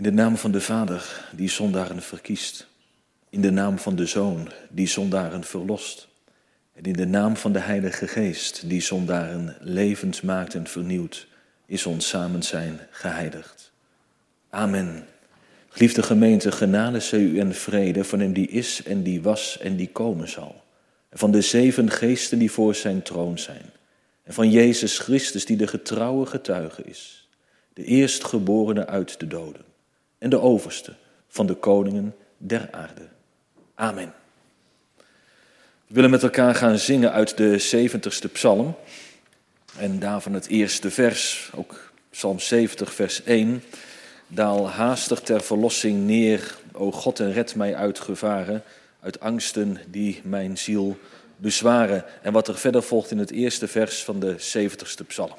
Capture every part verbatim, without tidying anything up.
In de naam van de Vader, die zondaren verkiest. In de naam van de Zoon, die zondaren verlost. En in de naam van de Heilige Geest, die zondaren levend maakt en vernieuwt, is ons samenzijn geheiligd. Amen. Geliefde gemeente, genade zij u en vrede van hem die is en die was en die komen zal. En van de zeven geesten die voor zijn troon zijn. En van Jezus Christus die de getrouwe getuige is. De eerstgeborene uit de doden. En de overste van de koningen der aarde. Amen. We willen met elkaar gaan zingen uit de zeventigste psalm. En daarvan het eerste vers, ook psalm zeventig vers één. Daal haastig ter verlossing neer, o God, en red mij uit gevaren, uit angsten die mijn ziel bezwaren. En wat er verder volgt in het eerste vers van de zeventigste psalm.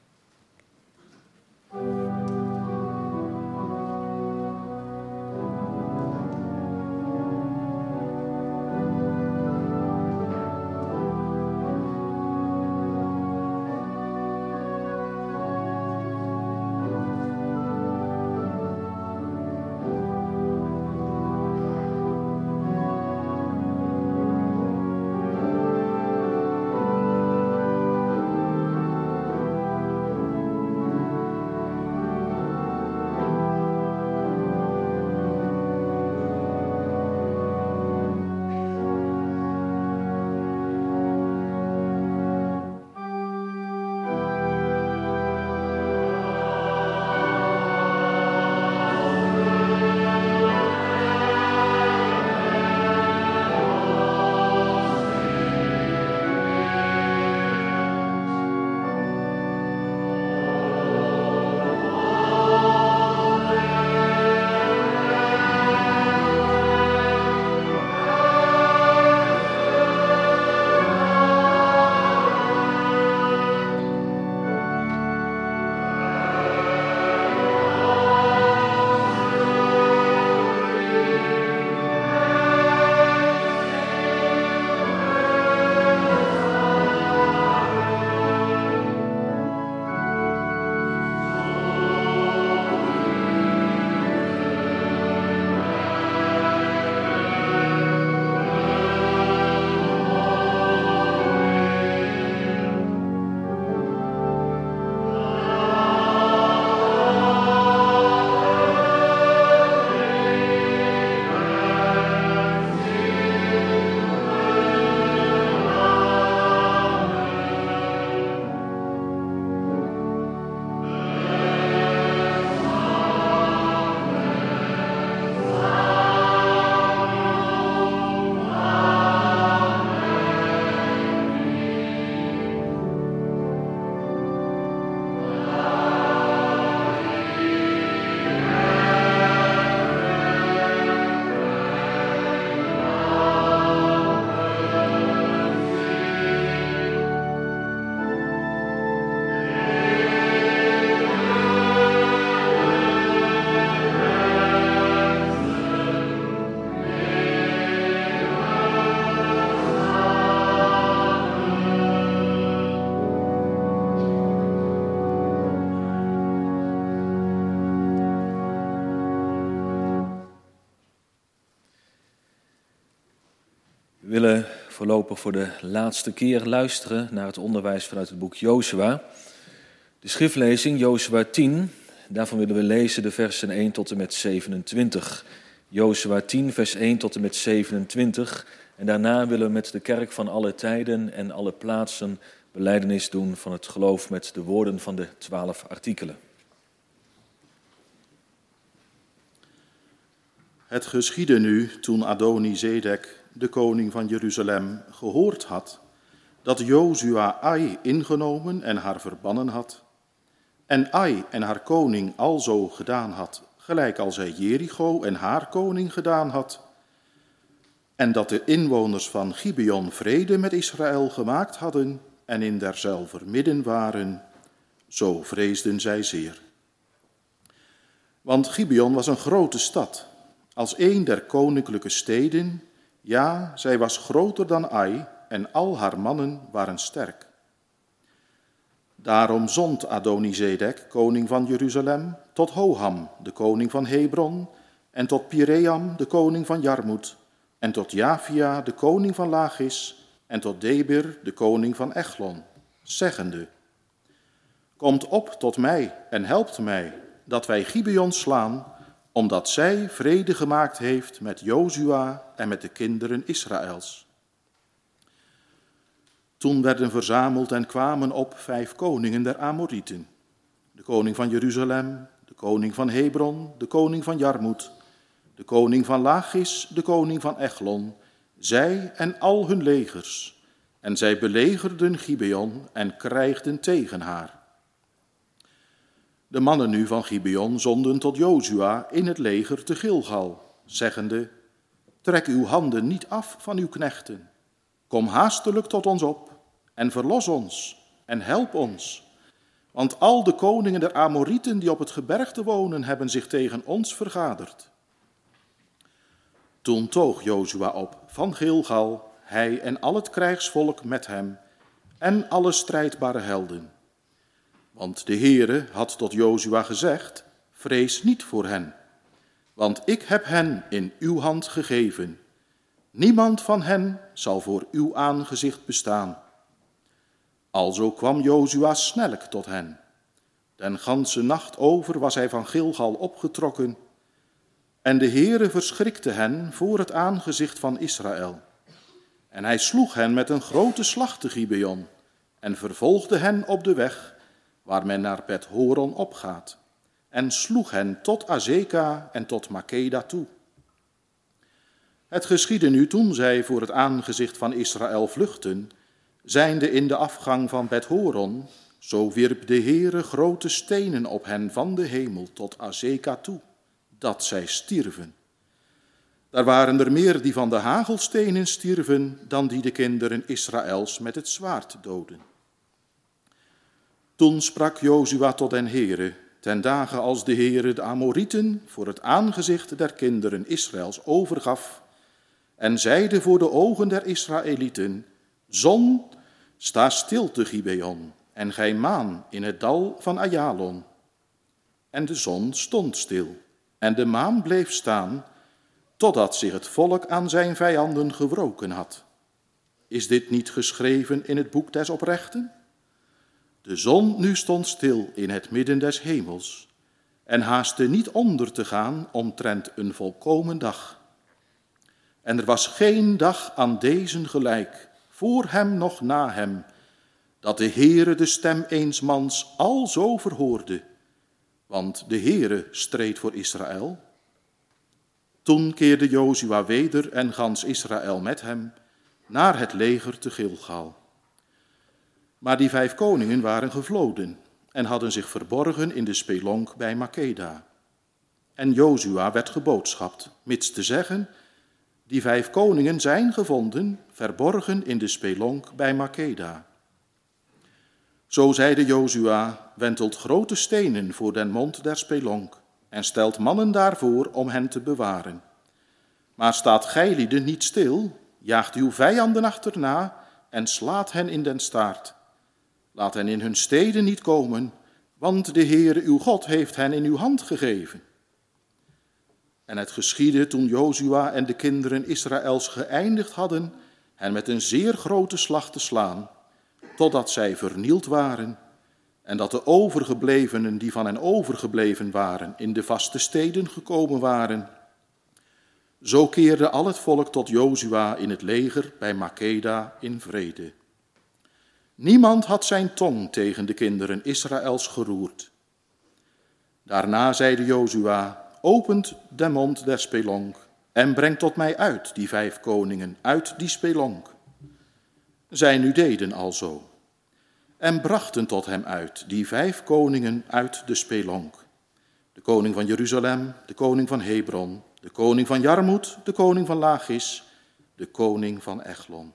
We willen voorlopig voor de laatste keer luisteren naar het onderwijs vanuit het boek Jozua. De schriftlezing Jozua tien, daarvan willen we lezen de versen één tot en met zevenentwintig. Jozua tien, vers één tot en met zevenentwintig. En daarna willen we met de kerk van alle tijden en alle plaatsen belijdenis doen van het geloof met de woorden van de twaalf artikelen. Het geschiedde nu toen Adoni-Zedek, de koning van Jeruzalem, gehoord had dat Jozua Ai ingenomen en haar verbannen had, en Ai en haar koning alzo gedaan had, gelijk als hij Jericho en haar koning gedaan had, en dat de inwoners van Gibeon vrede met Israël gemaakt hadden en in derzelver midden waren, zo vreesden zij zeer. Want Gibeon was een grote stad, als een der koninklijke steden. Ja, zij was groter dan Ai en al haar mannen waren sterk. Daarom zond Adonizedek, koning van Jeruzalem, tot Hoham, de koning van Hebron, en tot Piream, de koning van Jarmut, en tot Jafia, de koning van Lachis, en tot Debir, de koning van Echlon, zeggende: Komt op tot mij en helpt mij, dat wij Gibeon slaan, omdat zij vrede gemaakt heeft met Jozua en met de kinderen Israëls. Toen werden verzameld en kwamen op vijf koningen der Amorieten. De koning van Jeruzalem, de koning van Hebron, de koning van Jarmut, de koning van Lachis, de koning van Echlon, zij en al hun legers. En zij belegerden Gibeon en krijgden tegen haar. De mannen nu van Gibeon zonden tot Jozua in het leger te Gilgal, zeggende: Trek uw handen niet af van uw knechten. Kom haastelijk tot ons op en verlos ons en help ons. Want al de koningen der Amorieten die op het gebergte wonen, hebben zich tegen ons vergaderd. Toen toog Jozua op van Gilgal, hij en al het krijgsvolk met hem en alle strijdbare helden. Want de Heere had tot Jozua gezegd: Vrees niet voor hen, want ik heb hen in uw hand gegeven. Niemand van hen zal voor uw aangezicht bestaan. Alzo kwam Jozua snellijk tot hen. Den ganse nacht over was hij van Gilgal opgetrokken. En de Heere verschrikte hen voor het aangezicht van Israël. En hij sloeg hen met een grote slag te Gibeon en vervolgde hen op de weg waar men naar Bet-Horon opgaat, en sloeg hen tot Azeka en tot Makeda toe. Het geschiedde nu toen zij voor het aangezicht van Israël vluchtten, zijnde in de afgang van Bet-Horon, zo wierp de Heere grote stenen op hen van de hemel tot Azeka toe, dat zij stierven. Daar waren er meer die van de hagelstenen stierven, dan die de kinderen Israëls met het zwaard doden. Toen sprak Jozua tot den Heere, ten dagen als de Heere de Amorieten voor het aangezicht der kinderen Israëls overgaf, en zeide voor de ogen der Israëlieten: Zon, sta stil te Gibeon, en gij maan in het dal van Ajalon. En de zon stond stil, en de maan bleef staan, totdat zich het volk aan zijn vijanden gewroken had. Is dit niet geschreven in het boek des oprechten? De zon nu stond stil in het midden des hemels, en haastte niet onder te gaan omtrent een volkomen dag. En er was geen dag aan deze gelijk, voor hem nog na hem, dat de Heere de stem eens mans alzo verhoorde, want de Heere streed voor Israël. Toen keerde Jozua weder en gans Israël met hem naar het leger te Gilgal. Maar die vijf koningen waren gevloden en hadden zich verborgen in de spelonk bij Makeda. En Jozua werd geboodschapt, mits te zeggen: die vijf koningen zijn gevonden, verborgen in de spelonk bij Makeda. Zo zeide Jozua: wentelt grote stenen voor den mond der spelonk en stelt mannen daarvoor om hen te bewaren. Maar staat gijlieden niet stil, jaagt uw vijanden achterna en slaat hen in den staart. Laat hen in hun steden niet komen, want de Heere uw God heeft hen in uw hand gegeven. En het geschiedde toen Jozua en de kinderen Israëls geëindigd hadden hen met een zeer grote slag te slaan, totdat zij vernield waren, en dat de overgeblevenen die van hen overgebleven waren in de vaste steden gekomen waren. Zo keerde al het volk tot Jozua in het leger bij Makeda in vrede. Niemand had zijn tong tegen de kinderen Israëls geroerd. Daarna zeide Jozua: opent de mond der spelonk en brengt tot mij uit die vijf koningen uit die spelonk. Zij nu deden alzo en brachten tot hem uit die vijf koningen uit de spelonk. De koning van Jeruzalem, de koning van Hebron, de koning van Jarmut, de koning van Lachis, de koning van Echlon.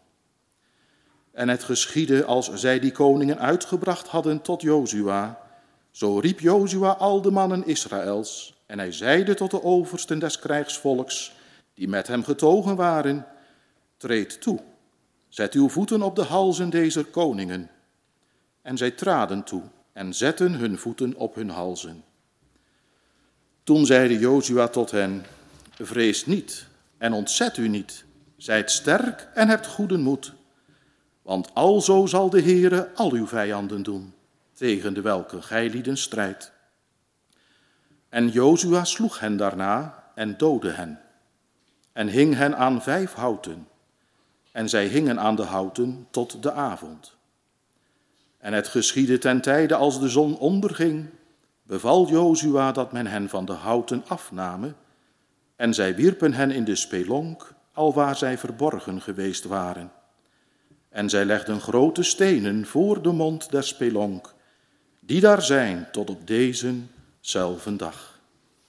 En het geschiedde als zij die koningen uitgebracht hadden tot Jozua, zo riep Jozua al de mannen Israëls, en hij zeide tot de oversten des krijgsvolks, die met hem getogen waren: treed toe, zet uw voeten op de halzen dezer koningen. en zij traden toe en zetten hun voeten op hun halzen. Toen zeide Jozua tot hen, vrees niet en ontzet u niet, zijt sterk en hebt goede moed. Want alzo zal de Heere al uw vijanden doen, tegen de welke gijlieden strijdt. En Jozua sloeg hen daarna en doodde hen, en hing hen aan vijf houten, en zij hingen aan de houten tot de avond. En het geschiedde ten tijde als de zon onderging, beval Jozua dat men hen van de houten afname, en zij wierpen hen in de spelonk, alwaar zij verborgen geweest waren. En zij legden grote stenen voor de mond der spelonk, die daar zijn tot op deze zelfde dag.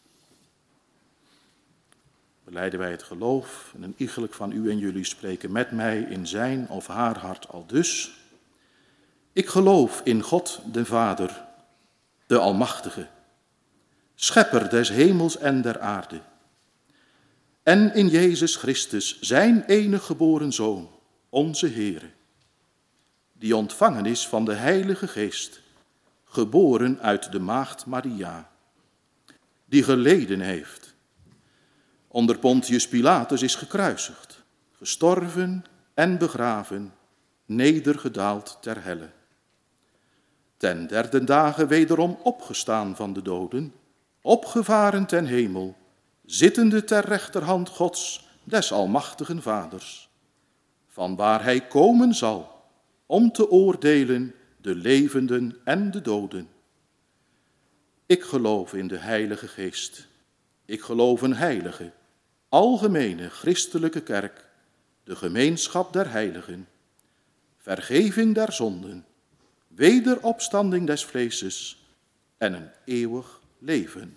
Belijden wij het geloof, en een iegelijk van u en jullie spreken met mij in zijn of haar hart aldus. Ik geloof in God de Vader, de Almachtige, schepper des hemels en der aarde. En in Jezus Christus, zijn enige geboren Zoon, onze Heere, die ontvangen is van de Heilige Geest, geboren uit de maagd Maria, die geleden heeft, onder Pontius Pilatus is gekruisigd, gestorven en begraven, nedergedaald ter helle. Ten derde dagen wederom opgestaan van de doden, opgevaren ten hemel, zittende ter rechterhand Gods, des almachtigen Vaders, vanwaar hij komen zal, om te oordelen de levenden en de doden. Ik geloof in de Heilige Geest. Ik geloof een heilige, algemene christelijke kerk, de gemeenschap der heiligen, vergeving der zonden, wederopstanding des vleeses en een eeuwig leven.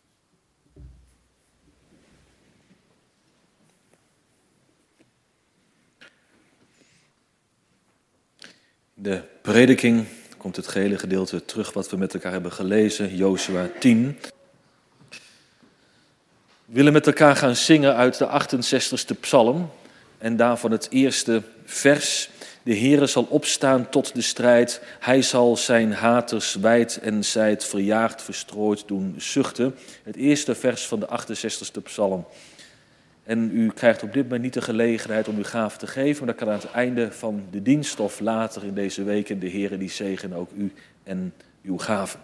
In de prediking komt het gehele gedeelte terug wat we met elkaar hebben gelezen, Jozua tien. We willen met elkaar gaan zingen uit de achtenzestigste psalm en daarvan het eerste vers. De Heere zal opstaan tot de strijd, hij zal zijn haters wijd en zijd verjaagd verstrooid doen zuchten. Het eerste vers van de achtenzestigste psalm. En u krijgt op dit moment niet de gelegenheid om uw gave te geven, maar dat kan aan het einde van de dienst of later in deze week. En de Heere die zegen ook u en uw gaven.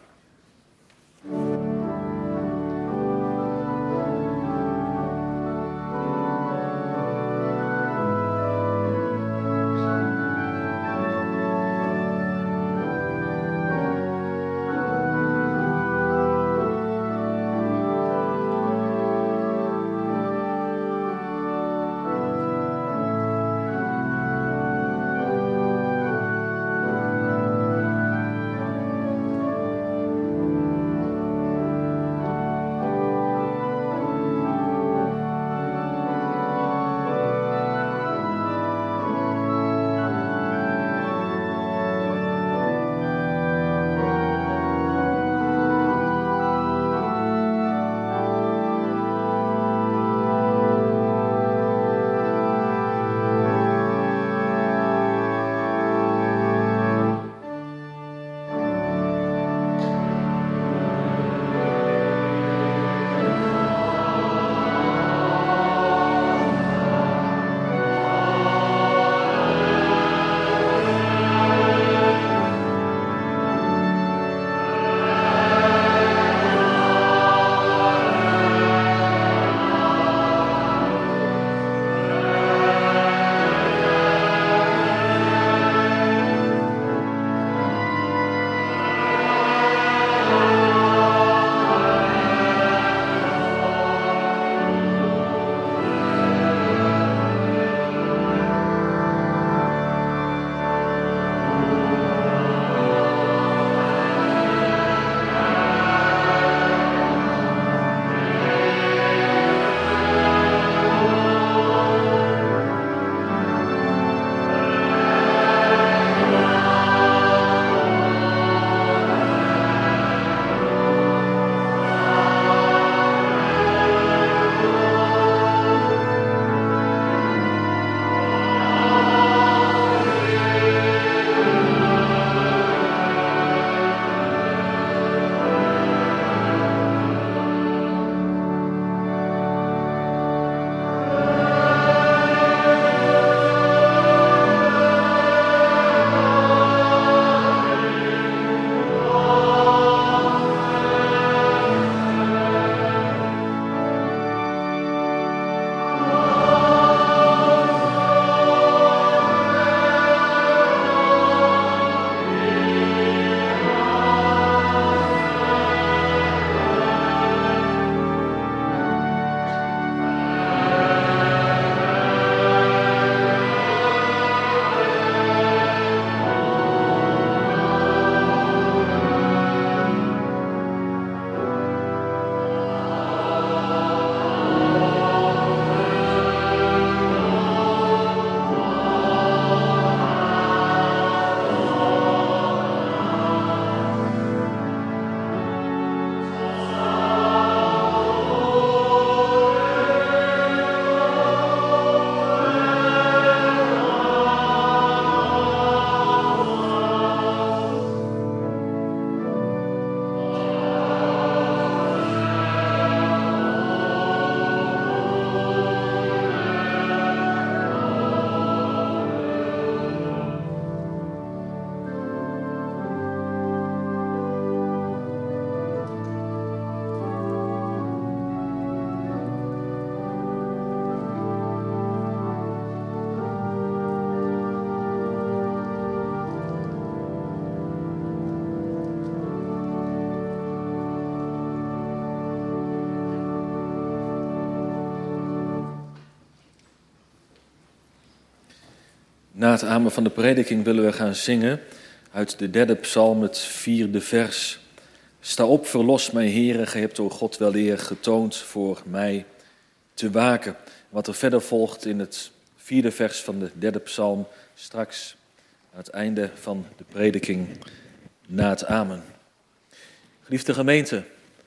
Na het amen van de prediking willen we gaan zingen uit de derde psalm, het vierde vers. Sta op, verlos mij, Heere, gij hebt, o God, weleer getoond voor mij te waken. Wat er verder volgt in het vierde vers van de derde psalm, straks aan het einde van de prediking na het amen. Geliefde gemeente,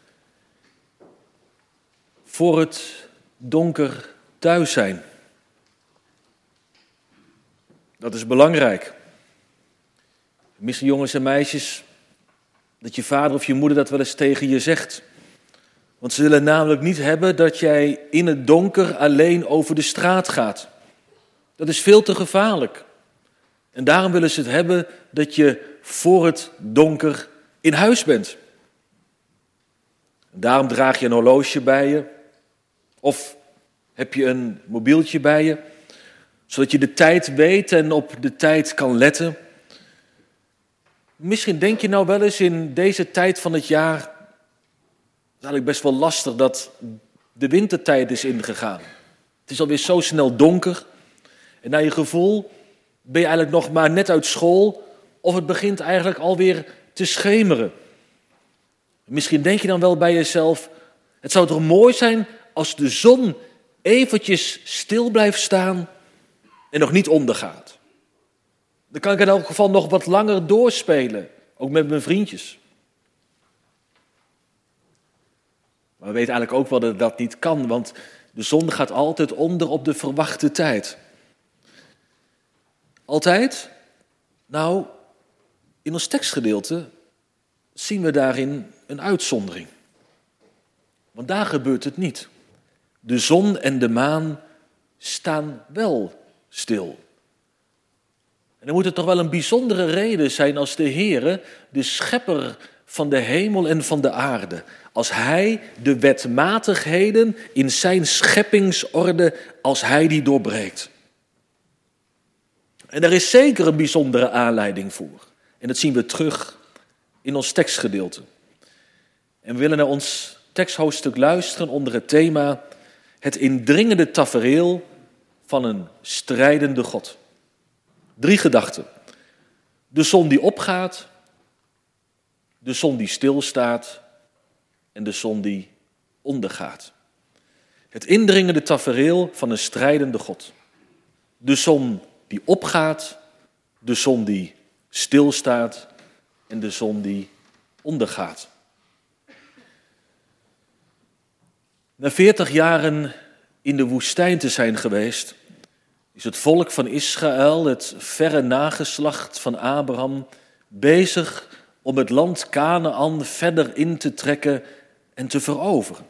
voor het donker thuis zijn. Dat is belangrijk. Misschien jongens en meisjes, dat je vader of je moeder dat wel eens tegen je zegt. Want ze willen namelijk niet hebben dat jij in het donker alleen over de straat gaat. Dat is veel te gevaarlijk. En daarom willen ze het hebben dat je voor het donker in huis bent. En daarom draag je een horloge bij je. Of heb je een mobieltje bij je. Zodat je de tijd weet en op de tijd kan letten. Misschien denk je nou wel eens in deze tijd van het jaar, het is eigenlijk best wel lastig dat de wintertijd is ingegaan. Het is alweer zo snel donker. En naar je gevoel ben je eigenlijk nog maar net uit school of het begint eigenlijk alweer te schemeren. Misschien denk je dan wel bij jezelf, het zou toch mooi zijn als de zon eventjes stil blijft staan en nog niet ondergaat. Dan kan ik in elk geval nog wat langer doorspelen, ook met mijn vriendjes. Maar we weten eigenlijk ook wel dat dat niet kan, want de zon gaat altijd onder op de verwachte tijd. Altijd? Nou, in ons tekstgedeelte zien we daarin een uitzondering. Want daar gebeurt het niet. De zon en de maan staan wel stil. En dan moet het toch wel een bijzondere reden zijn als de Heere, de schepper van de hemel en van de aarde, als hij de wetmatigheden in zijn scheppingsorde, als hij die doorbreekt. En er is zeker een bijzondere aanleiding voor. En dat zien we terug in ons tekstgedeelte. En we willen naar ons teksthoofdstuk luisteren onder het thema het indringende tafereel van een strijdende God. Drie gedachten. De zon die opgaat, de zon die stilstaat en de zon die ondergaat. Het indringende tafereel van een strijdende God. De zon die opgaat, de zon die stilstaat en de zon die ondergaat. Na veertig jaren in de woestijn te zijn geweest, is het volk van Israël, het verre nageslacht van Abraham, bezig om het land Kanaan verder in te trekken en te veroveren.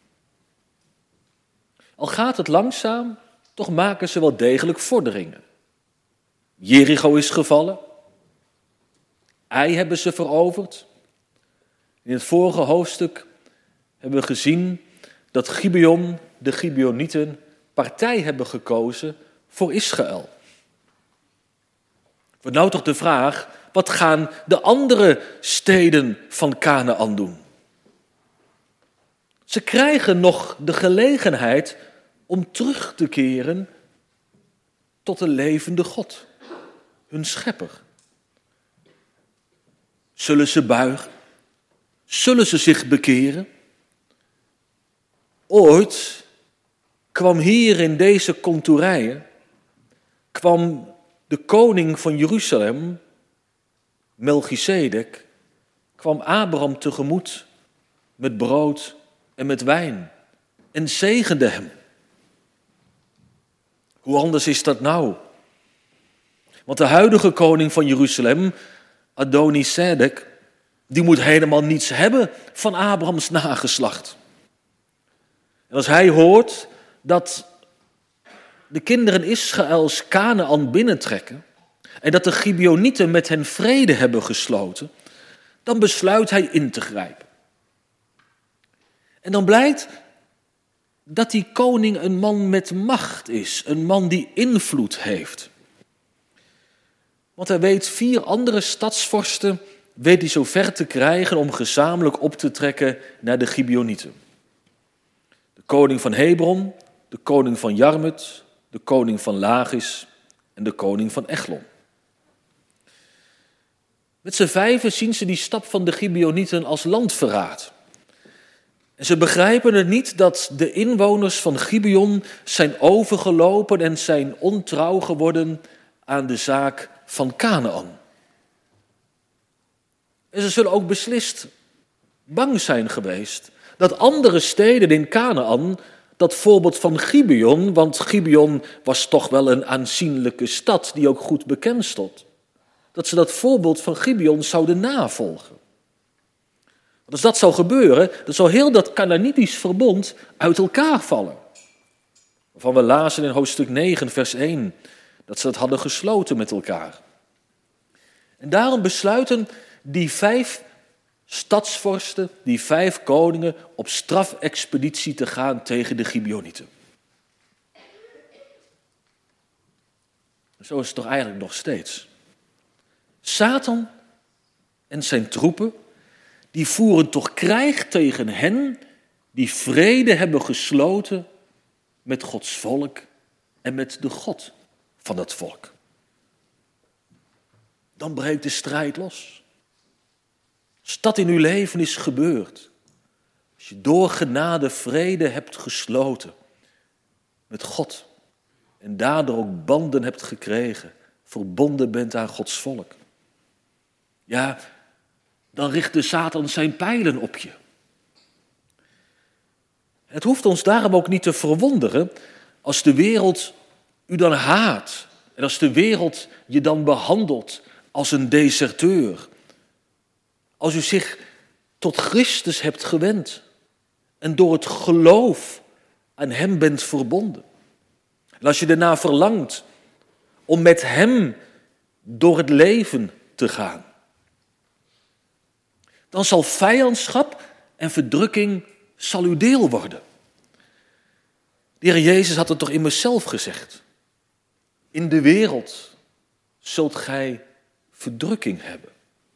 Al gaat het langzaam, toch maken ze wel degelijk vorderingen. Jericho is gevallen. Ai hebben ze veroverd. In het vorige hoofdstuk hebben we gezien dat Gibeon, de Gibeonieten, partij hebben gekozen voor Israël. Wordt nou toch de vraag, wat gaan de andere steden van Kanaan doen? Ze krijgen nog de gelegenheid om terug te keren tot de levende God, hun schepper. Zullen ze buigen? Zullen ze zich bekeren? Ooit kwam hier in deze kontoerijen, kwam de koning van Jeruzalem, Melchizedek, kwam Abraham tegemoet met brood en met wijn en zegende hem. Hoe anders is dat nou? Want de huidige koning van Jeruzalem, Adonisedek, die moet helemaal niets hebben van Abrahams nageslacht. En als hij hoort dat de kinderen Israëls Kanaan binnentrekken en dat de Gibeonieten met hen vrede hebben gesloten, dan besluit hij in te grijpen. En dan blijkt dat die koning een man met macht is, een man die invloed heeft. Want hij weet vier andere stadsvorsten, weet hij zo ver te krijgen om gezamenlijk op te trekken naar de Gibeonieten. De koning van Hebron, de koning van Jarmut, de koning van Lachis en de koning van Eglon. Met z'n vijven zien ze die stap van de Gibeonieten als landverraad. En ze begrijpen het niet dat de inwoners van Gibeon zijn overgelopen en zijn ontrouw geworden aan de zaak van Kanaan. En ze zullen ook beslist bang zijn geweest dat andere steden in Kanaan, dat voorbeeld van Gibeon, want Gibeon was toch wel een aanzienlijke stad die ook goed bekend stond, dat ze dat voorbeeld van Gibeon zouden navolgen. Want als dat zou gebeuren, dan zou heel dat Kanaanitisch verbond uit elkaar vallen. Waarvan we lazen in hoofdstuk negen, vers één, dat ze het hadden gesloten met elkaar. En daarom besluiten die vijf stadsvorsten, die vijf koningen, op strafexpeditie te gaan tegen de Gibeonieten. Zo is het toch eigenlijk nog steeds. Satan en zijn troepen, die voeren toch krijg tegen hen die vrede hebben gesloten met Gods volk en met de God van dat volk. Dan breekt de strijd los. Als dat in uw leven is gebeurd, als je door genade vrede hebt gesloten met God en daardoor ook banden hebt gekregen, verbonden bent aan Gods volk, ja, dan richt de Satan zijn pijlen op je. Het hoeft ons daarom ook niet te verwonderen als de wereld u dan haat en als de wereld je dan behandelt als een deserteur. Als u zich tot Christus hebt gewend en door het geloof aan hem bent verbonden. En als je ernaar verlangt om met hem door het leven te gaan, dan zal vijandschap en verdrukking zal uw deel worden. De Heer Jezus had het toch immers zelf gezegd. In de wereld zult gij verdrukking hebben.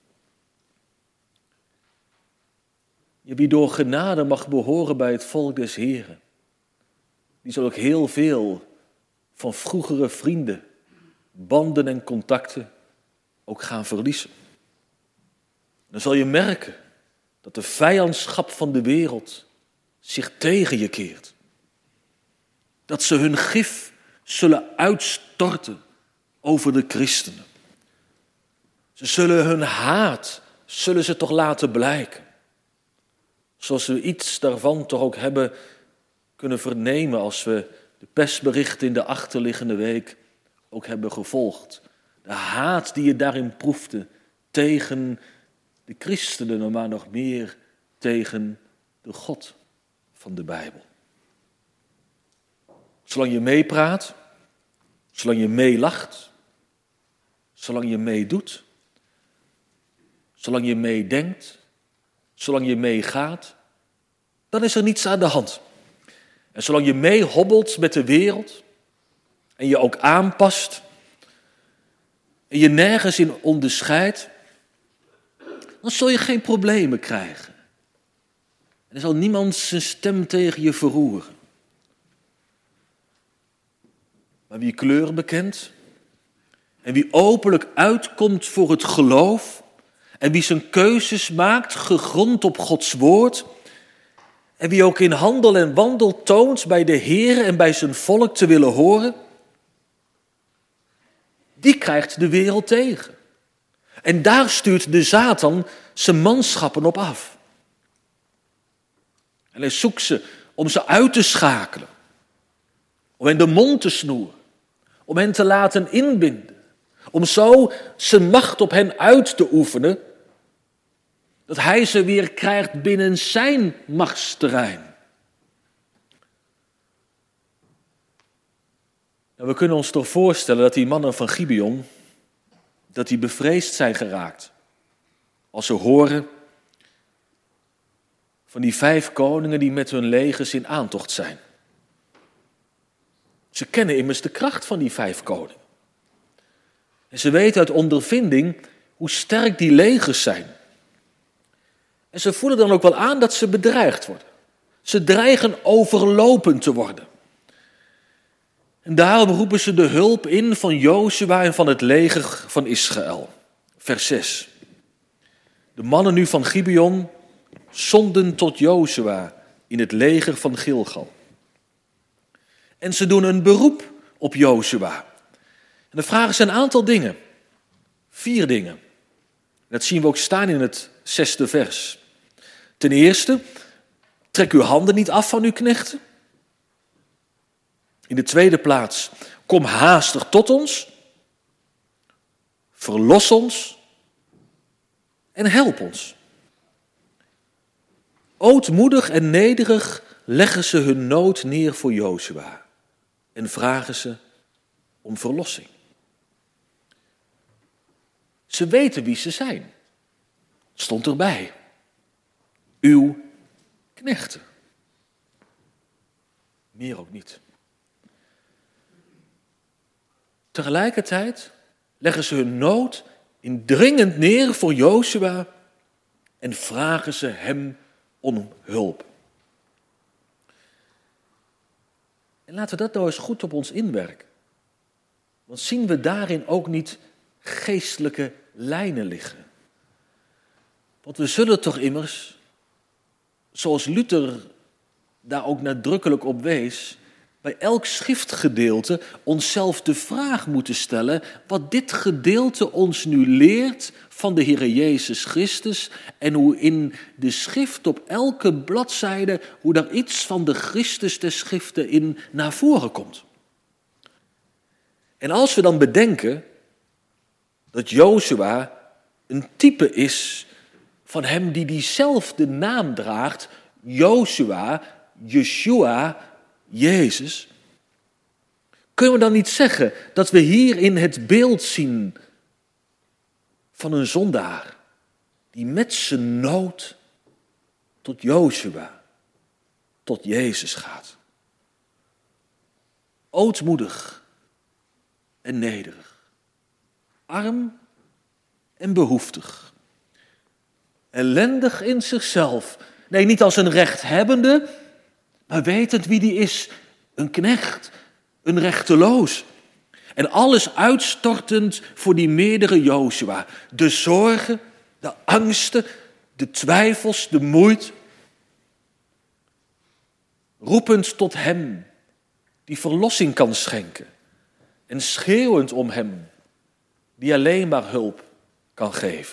Ja, wie door genade mag behoren bij het volk des Heren, die zal ook heel veel van vroegere vrienden, banden en contacten ook gaan verliezen. Dan zal je merken dat de vijandschap van de wereld zich tegen je keert. Dat ze hun gif zullen uitstorten over de christenen. Ze zullen hun haat, zullen ze toch laten blijken. Zoals we iets daarvan toch ook hebben kunnen vernemen als we de persberichten in de achterliggende week ook hebben gevolgd. De haat die je daarin proefde tegen de christenen, maar nog meer tegen de God van de Bijbel. Zolang je meepraat, zolang je meelacht, zolang je meedoet, zolang je meedenkt, zolang je meegaat, dan is er niets aan de hand. En zolang je meehobbelt met de wereld en je ook aanpast en je nergens in onderscheidt, dan zul je geen problemen krijgen. En er zal niemand zijn stem tegen je verroeren. Maar wie kleur bekent en wie openlijk uitkomt voor het geloof en wie zijn keuzes maakt gegrond op Gods woord en wie ook in handel en wandel toont bij de Heer en bij zijn volk te willen horen, die krijgt de wereld tegen. En daar stuurt de Satan zijn manschappen op af. En hij zoekt ze om ze uit te schakelen, om hen de mond te snoeren, om hen te laten inbinden, om zo zijn macht op hen uit te oefenen, dat hij ze weer krijgt binnen zijn machtsterrein. En we kunnen ons toch voorstellen dat die mannen van Gibeon, dat die bevreesd zijn geraakt als ze horen van die vijf koningen die met hun legers in aantocht zijn. Ze kennen immers de kracht van die vijf koningen. En ze weten uit ondervinding hoe sterk die legers zijn. En ze voelen dan ook wel aan dat ze bedreigd worden. Ze dreigen overlopen te worden. En daarom roepen ze de hulp in van Jozua en van het leger van Israël. Vers zes. De mannen nu van Gibeon zonden tot Jozua in het leger van Gilgal. En ze doen een beroep op Jozua. En dan vragen ze een aantal dingen. Vier dingen. Dat zien we ook staan in het zesde vers. Ten eerste, trek uw handen niet af van uw knechten. In de tweede plaats, kom haastig tot ons. Verlos ons. En help ons. Ootmoedig en nederig leggen ze hun nood neer voor Jozua. En vragen ze om verlossing. Ze weten wie ze zijn. Stond erbij. Uw knechten. Meer ook niet. Tegelijkertijd leggen ze hun nood indringend neer voor Jozua en vragen ze hem om hulp. En laten we dat nou eens goed op ons inwerken. Want zien we daarin ook niet geestelijke lijnen liggen? Want we zullen toch immers, zoals Luther daar ook nadrukkelijk op wees, bij elk schriftgedeelte onszelf de vraag moeten stellen wat dit gedeelte ons nu leert van de Heere Jezus Christus en hoe in de schrift op elke bladzijde, hoe daar iets van de Christus der schriften in naar voren komt. En als we dan bedenken dat Jozua een type is van hem die diezelfde naam draagt, Jozua, Yeshua, Jezus, kunnen we dan niet zeggen dat we hierin het beeld zien van een zondaar die met zijn nood tot Jozua, tot Jezus gaat. Ootmoedig en nederig, arm en behoeftig, ellendig in zichzelf, nee, niet als een rechthebbende, maar wetend wie die is, een knecht, een rechteloos. En alles uitstortend voor die meerdere Jozua. De zorgen, de angsten, de twijfels, de moeite. Roepend tot hem, die verlossing kan schenken. En schreeuwend om hem, die alleen maar hulp kan geven.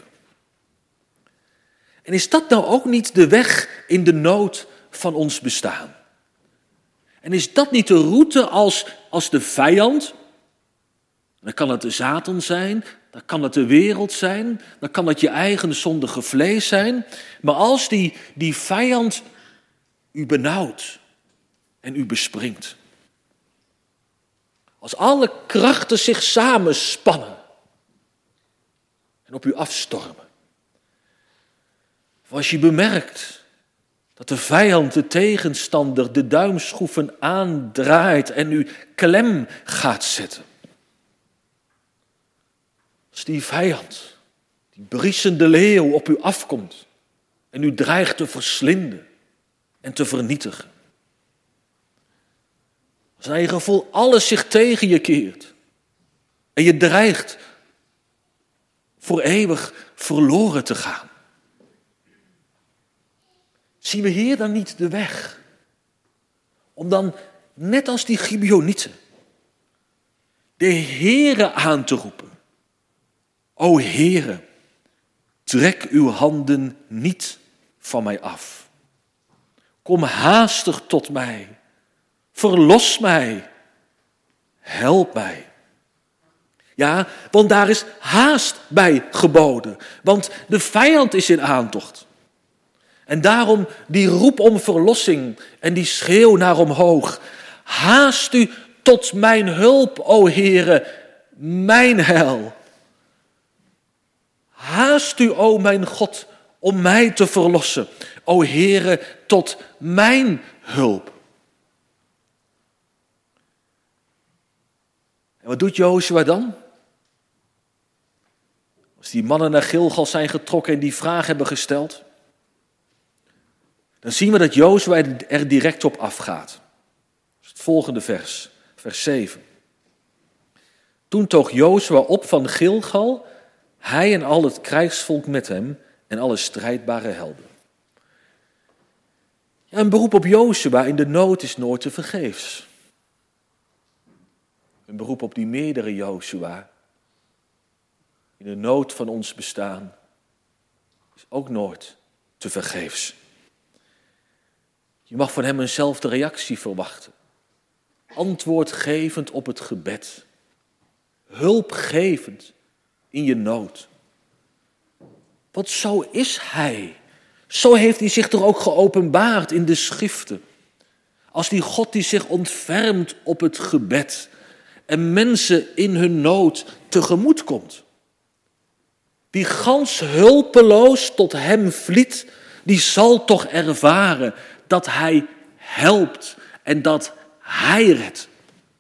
En is dat nou ook niet de weg in de nood van ons bestaan? En is dat niet de route als, als de vijand? Dan kan het de Satan zijn, dan kan het de wereld zijn, dan kan het je eigen zondige vlees zijn. Maar als die, die vijand u benauwt en u bespringt. Als alle krachten zich samenspannen en op u afstormen. Of als je bemerkt dat de vijand, de tegenstander, de duimschroeven aandraait en u klem gaat zetten. Als die vijand, die briesende leeuw op u afkomt en u dreigt te verslinden en te vernietigen. Als naar je gevoel alles zich tegen je keert en je dreigt voor eeuwig verloren te gaan. Zien we hier dan niet de weg om dan, net als die Gibeonieten, de Heere aan te roepen. O Heere, trek uw handen niet van mij af. Kom haastig tot mij. Verlos mij. Help mij. Ja, want daar is haast bij geboden. Want de vijand is in aantocht. En daarom die roep om verlossing en die schreeuw naar omhoog. Haast u tot mijn hulp, o Heere, mijn heil. Haast u, o mijn God, om mij te verlossen. O Heere, tot mijn hulp. En wat doet Jozua dan? Als die mannen naar Gilgal zijn getrokken en die vraag hebben gesteld, dan zien we dat Jozua er direct op afgaat. Het volgende vers, vers Vers zeven. Toen toog Jozua op van Gilgal, hij en al het krijgsvolk met hem en alle strijdbare helden. Ja, een beroep op Jozua in de nood is nooit te vergeefs. Een beroep op die meerdere Jozua in de nood van ons bestaan is ook nooit te vergeefs. Je mag van hem eenzelfde reactie verwachten. Antwoordgevend op het gebed. Hulpgevend in je nood. Want zo is hij. Zo heeft hij zich toch ook geopenbaard in de schriften. Als die God die zich ontfermt op het gebed en mensen in hun nood tegemoet komt. Die gans hulpeloos tot hem vliet, die zal toch ervaren dat hij helpt en dat hij redt.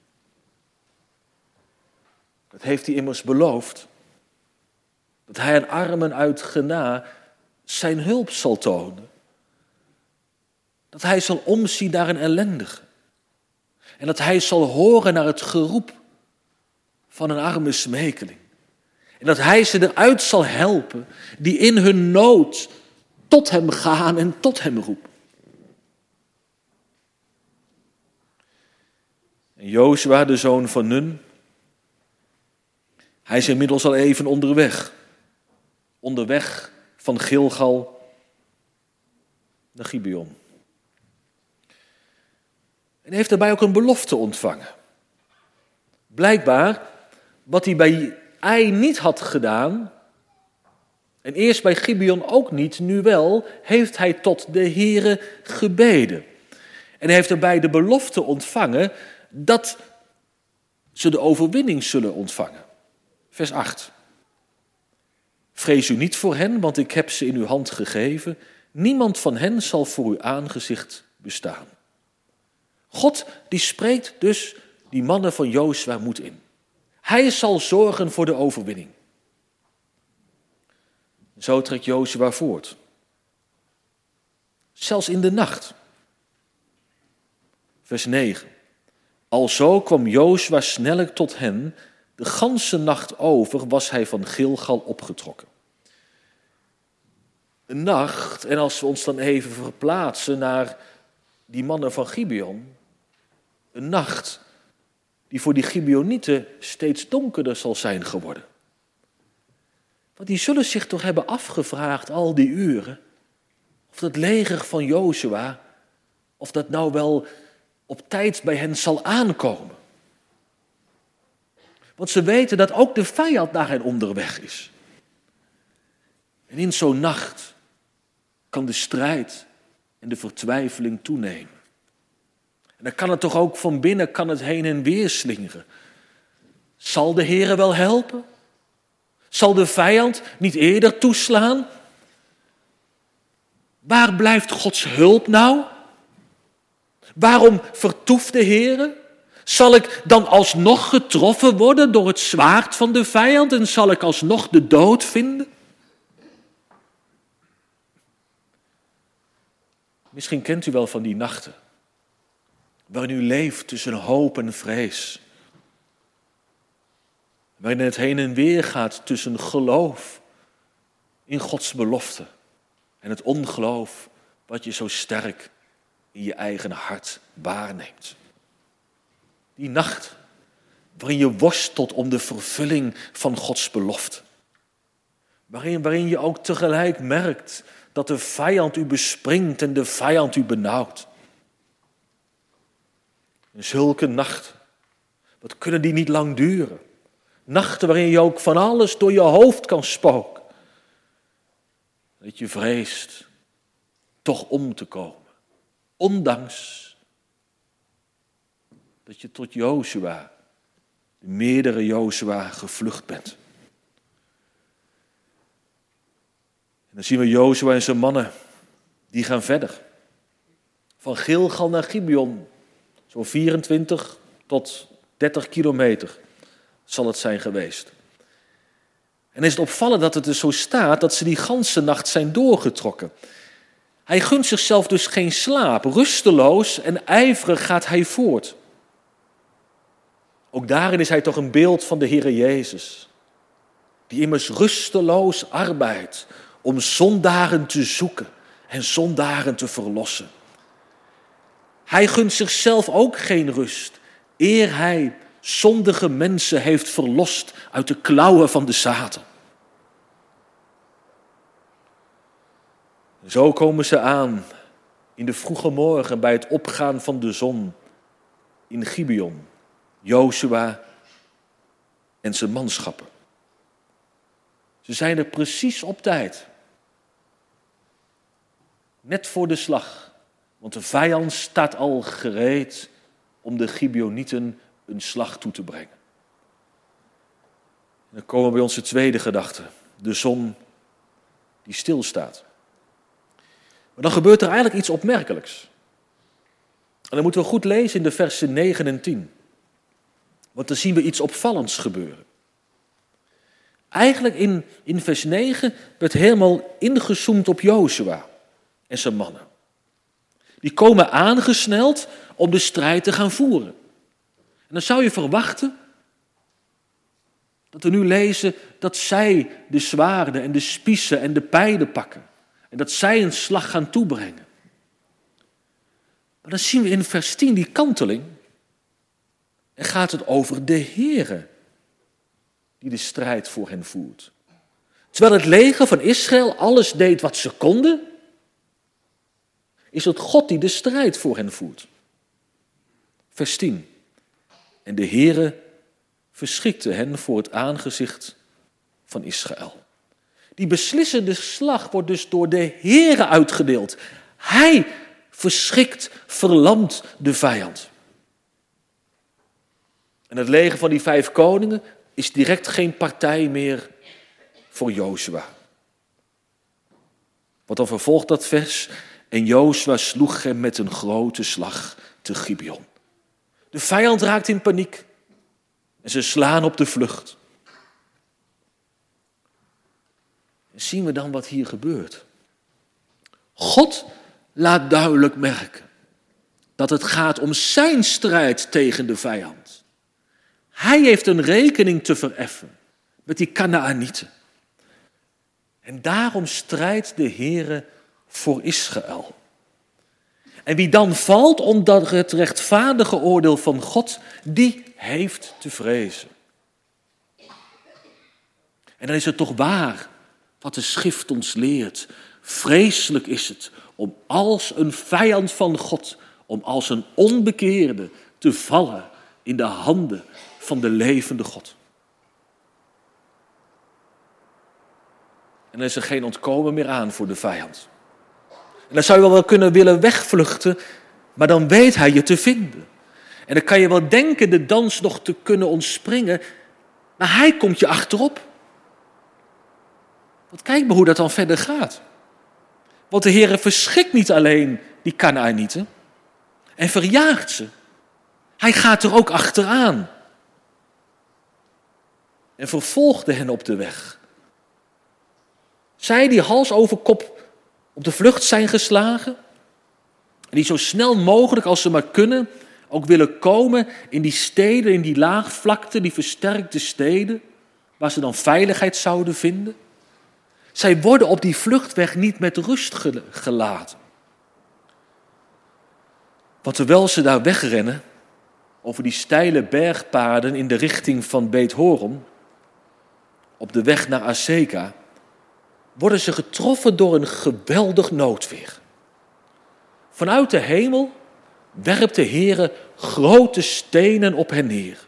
Dat heeft hij immers beloofd. Dat hij aan armen uit gena zijn hulp zal tonen. Dat hij zal omzien naar een ellendige. En dat hij zal horen naar het geroep van een arme smekeling. En dat hij ze eruit zal helpen die in hun nood tot hem gaan en tot hem roepen. En Jozua, de zoon van Nun, hij is inmiddels al even onderweg. Onderweg van Gilgal naar Gibeon. En hij heeft daarbij ook een belofte ontvangen. Blijkbaar, wat hij bij Ai niet had gedaan, en eerst bij Gibeon ook niet, nu wel, heeft hij tot de Heere gebeden. En hij heeft daarbij de belofte ontvangen dat ze de overwinning zullen ontvangen. Vers acht. Vrees u niet voor hen, want ik heb ze in uw hand gegeven. Niemand van hen zal voor uw aangezicht bestaan. God die spreekt dus die mannen van Jozua moed in. Hij zal zorgen voor de overwinning. Zo trekt Jozua voort. Zelfs in de nacht. Vers negen. Alzo kwam Jozua snellijk tot hen. De ganse nacht over was hij van Gilgal opgetrokken. Een nacht, en als we ons dan even verplaatsen naar die mannen van Gibeon. Een nacht die voor die Gibeonieten steeds donkerder zal zijn geworden. Want die zullen zich toch hebben afgevraagd al die uren, of dat leger van Jozua, of dat nou wel op tijd bij hen zal aankomen. Want ze weten dat ook de vijand naar hen onderweg is. En in zo'n nacht kan de strijd en de vertwijfeling toenemen. En dan kan het toch ook van binnen kan het heen en weer slingeren. Zal de Heere wel helpen? Zal de vijand niet eerder toeslaan? Waar blijft Gods hulp nou? Waarom vertoeft de Heere? Zal ik dan alsnog getroffen worden door het zwaard van de vijand en zal ik alsnog de dood vinden? Misschien kent u wel van die nachten, waarin u leeft tussen hoop en vrees. Waarin het heen en weer gaat tussen geloof in Gods belofte en het ongeloof wat je zo sterk in je eigen hart waarneemt. Die nacht waarin je worstelt om de vervulling van Gods belofte. Waarin, waarin je ook tegelijk merkt dat de vijand u bespringt en de vijand u benauwt. En zulke nachten, wat kunnen die niet lang duren? Nachten waarin je ook van alles door je hoofd kan spoken. Dat je vreest toch om te komen. Ondanks dat je tot Jozua, de meerdere Jozua, gevlucht bent. En dan zien we Jozua en zijn mannen, die gaan verder. Van Gilgal naar Gibeon, zo'n vierentwintig tot dertig kilometer zal het zijn geweest. En is het opvallend dat het er zo staat dat ze die ganse nacht zijn doorgetrokken. Hij gunt zichzelf dus geen slaap, rusteloos en ijverig gaat hij voort. Ook daarin is hij toch een beeld van de Heere Jezus, die immers rusteloos arbeidt om zondaren te zoeken en zondaren te verlossen. Hij gunt zichzelf ook geen rust, eer hij zondige mensen heeft verlost uit de klauwen van de Satan. Zo komen ze aan in de vroege morgen bij het opgaan van de zon in Gibeon, Jozua en zijn manschappen. Ze zijn er precies op tijd. Net voor de slag, want de vijand staat al gereed om de Gibeonieten een slag toe te brengen. En dan komen we bij onze tweede gedachte, de zon die stilstaat. Maar dan gebeurt er eigenlijk iets opmerkelijks. En dan moeten we goed lezen in de versen negen en tien. Want dan zien we iets opvallends gebeuren. Eigenlijk in, in vers negen werd helemaal ingezoomd op Jozua en zijn mannen. Die komen aangesneld om de strijd te gaan voeren. En dan zou je verwachten dat we nu lezen dat zij de zwaarden en de spiezen en de pijlen pakken. En dat zij een slag gaan toebrengen. Maar dan zien we in vers tien die kanteling. En gaat het over de Heere die de strijd voor hen voert. Terwijl het leger van Israël alles deed wat ze konden, is het God die de strijd voor hen voert. Vers tien. En de Heere verschikte hen voor het aangezicht van Israël. Die beslissende slag wordt dus door de Heere uitgedeeld. Hij verschrikt, verlamt de vijand. En het leger van die vijf koningen is direct geen partij meer voor Jozua. Want dan vervolgt dat vers. En Jozua sloeg hem met een grote slag te Gibeon. De vijand raakt in paniek. En ze slaan op de vlucht. En zien we dan wat hier gebeurt. God laat duidelijk merken dat het gaat om zijn strijd tegen de vijand. Hij heeft een rekening te vereffen met die Kanaanieten. En daarom strijdt de Heere voor Israël. En wie dan valt onder het rechtvaardige oordeel van God, die heeft te vrezen. En dan is het toch waar wat de schrift ons leert. Vreselijk is het om als een vijand van God, om als een onbekeerde te vallen in de handen van de levende God. En dan is er geen ontkomen meer aan voor de vijand. En dan zou je wel kunnen willen wegvluchten, maar dan weet hij je te vinden. En dan kan je wel denken de dans nog te kunnen ontspringen, maar hij komt je achterop. Want kijk maar hoe dat dan verder gaat. Want de Heere verschrikt niet alleen die Kanaanieten en verjaagt ze. Hij gaat er ook achteraan. En vervolgde hen op de weg. Zij die hals over kop op de vlucht zijn geslagen. En die zo snel mogelijk als ze maar kunnen ook willen komen in die steden, in die laagvlakte, die versterkte steden. Waar ze dan veiligheid zouden vinden. Zij worden op die vluchtweg niet met rust gelaten. Want terwijl ze daar wegrennen, over die steile bergpaden in de richting van Beet Horon, op de weg naar Azeka, worden ze getroffen door een geweldig noodweer. Vanuit de hemel werpt de Heere grote stenen op hen neer.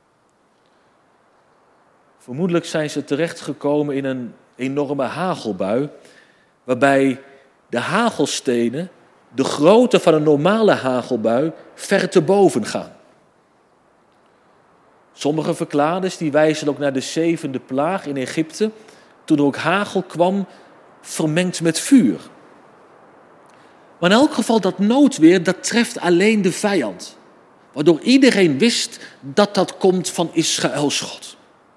Vermoedelijk zijn ze terechtgekomen in een enorme hagelbui, waarbij de hagelstenen de grootte van een normale hagelbui ver te boven gaan. Sommige verklaarders die wijzen ook naar de zevende plaag in Egypte, toen er ook hagel kwam, vermengd met vuur. Maar in elk geval dat noodweer, dat treft alleen de vijand. Waardoor iedereen wist dat dat komt van Israëls God.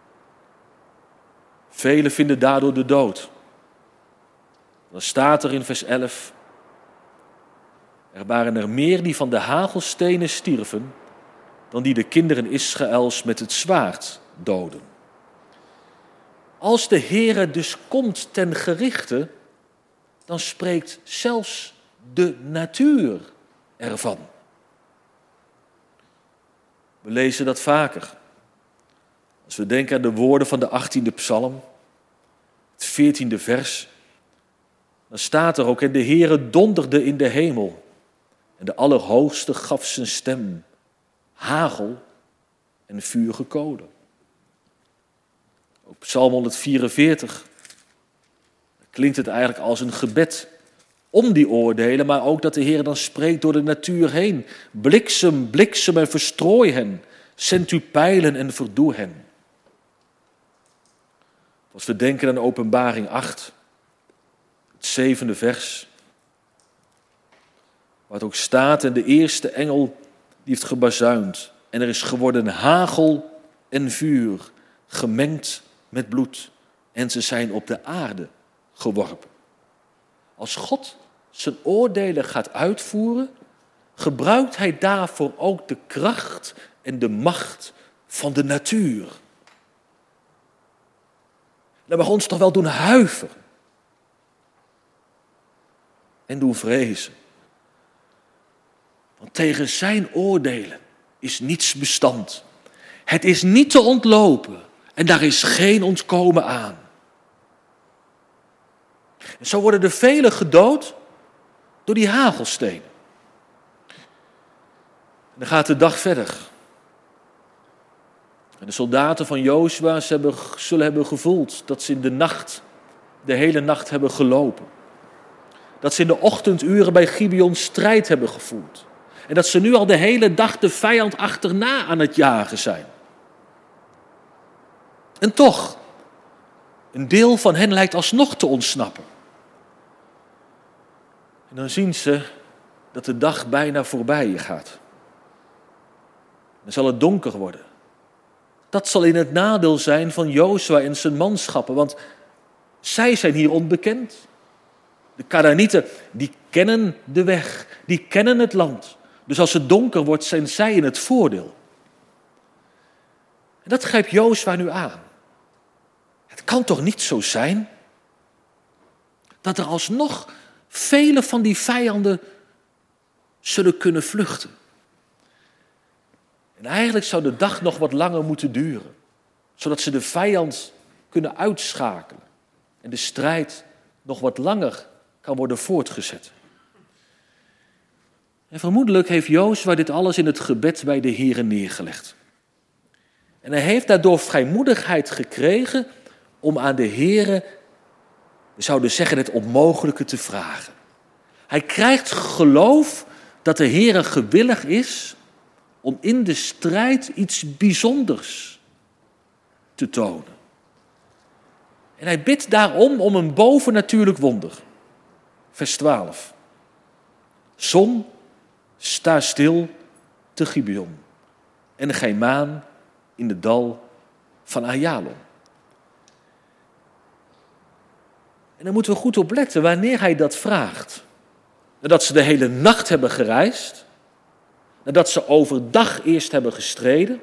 Velen vinden daardoor de dood. Dan staat er in vers elf. Er waren er meer die van de hagelstenen stierven dan die de kinderen Israëls met het zwaard doden. Als de Heere dus komt ten gerichte, dan spreekt zelfs de natuur ervan. We lezen dat vaker. Als we denken aan de woorden van de achttiende psalm, het veertiende vers, dan staat er ook: en de Heere donderde in de hemel en de Allerhoogste gaf zijn stem, hagel en vurige kolen. Ook psalm honderdvierenveertig, klinkt het eigenlijk als een gebed om die oordelen, maar ook dat de Heer dan spreekt door de natuur heen. Bliksem, bliksem en verstrooi hen. Zend uw pijlen en verdoe hen. Als we denken aan Openbaring acht, het zevende vers, waar het ook staat: en de eerste engel die heeft gebazuind, en er is geworden hagel en vuur, gemengd met bloed, en ze zijn op de aarde geworpen. Als God zijn oordelen gaat uitvoeren, gebruikt hij daarvoor ook de kracht en de macht van de natuur. Dat mag ons toch wel doen huiveren en doen vrezen. Want tegen zijn oordelen is niets bestand. Het is niet te ontlopen en daar is geen ontkomen aan. En zo worden er velen gedood door die hagelstenen. En dan gaat de dag verder. En de soldaten van Jozua hebben, zullen hebben gevoeld dat ze in de nacht, de hele nacht hebben gelopen. Dat ze in de ochtenduren bij Gibeon strijd hebben gevoerd. En dat ze nu al de hele dag de vijand achterna aan het jagen zijn. En toch, een deel van hen lijkt alsnog te ontsnappen. En dan zien ze dat de dag bijna voorbij gaat. Dan zal het donker worden. Dat zal in het nadeel zijn van Jozua en zijn manschappen, want zij zijn hier onbekend. De Kanaanieten, die kennen de weg, die kennen het land. Dus als het donker wordt, zijn zij in het voordeel. En dat grijpt Jozua nu aan. Het kan toch niet zo zijn dat er alsnog vele van die vijanden zullen kunnen vluchten. En eigenlijk zou de dag nog wat langer moeten duren, zodat ze de vijand kunnen uitschakelen en de strijd nog wat langer kan worden voortgezet. En vermoedelijk heeft Jozua dit alles in het gebed bij de Heere neergelegd. En hij heeft daardoor vrijmoedigheid gekregen om aan de Heere, we zouden zeggen, het onmogelijke te vragen. Hij krijgt geloof dat de Heere gewillig is om in de strijd iets bijzonders te tonen. En hij bidt daarom om een bovennatuurlijk wonder. Vers twaalf. Zon, sta stil te Gibeon en gij maan in het dal van Ajalon. En daar moeten we goed op letten wanneer hij dat vraagt. Nadat ze de hele nacht hebben gereisd, nadat ze overdag eerst hebben gestreden,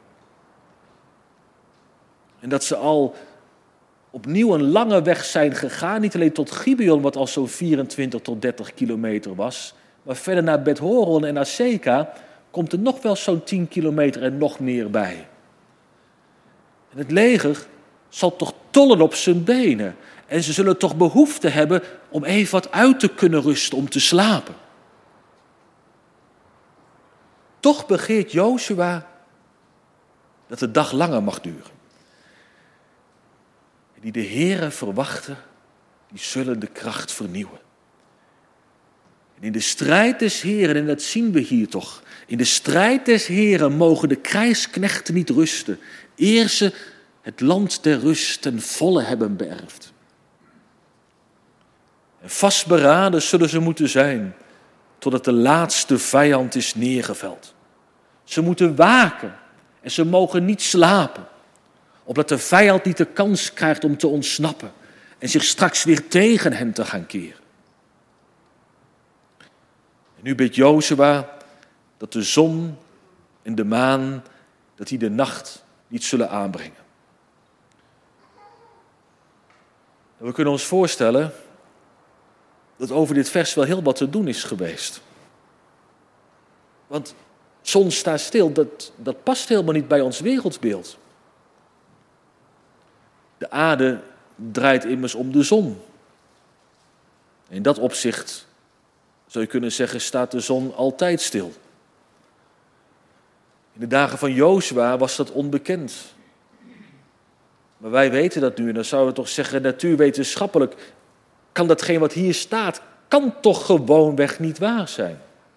en dat ze al opnieuw een lange weg zijn gegaan, niet alleen tot Gibeon, wat al zo'n vierentwintig tot dertig kilometer was, maar verder naar Bet-Horon en Azeka komt er nog wel zo'n tien kilometer en nog meer bij. En het leger zal toch tollen op zijn benen. En ze zullen toch behoefte hebben om even wat uit te kunnen rusten, om te slapen. Toch begeert Jozua dat de dag langer mag duren. Die de Heere verwachten, die zullen de kracht vernieuwen. En in de strijd des Heeren, en dat zien we hier toch, in de strijd des Heeren mogen de krijgsknechten niet rusten, eer ze het land der rust ten volle hebben beërfd. En vastberaden zullen ze moeten zijn, totdat de laatste vijand is neergeveld. Ze moeten waken en ze mogen niet slapen, opdat de vijand niet de kans krijgt om te ontsnappen en zich straks weer tegen hen te gaan keren. En nu bidt Jozua dat de zon en de maan, dat die de nacht niet zullen aanbrengen. En we kunnen ons voorstellen dat over dit vers wel heel wat te doen is geweest. Want zon staat stil, dat, dat past helemaal niet bij ons wereldbeeld. De aarde draait immers om de zon. In dat opzicht zou je kunnen zeggen, staat de zon altijd stil. In de dagen van Jozua was dat onbekend. Maar wij weten dat nu en dan zouden we toch zeggen, natuurwetenschappelijk kan datgene wat hier staat, kan toch gewoonweg niet waar zijn.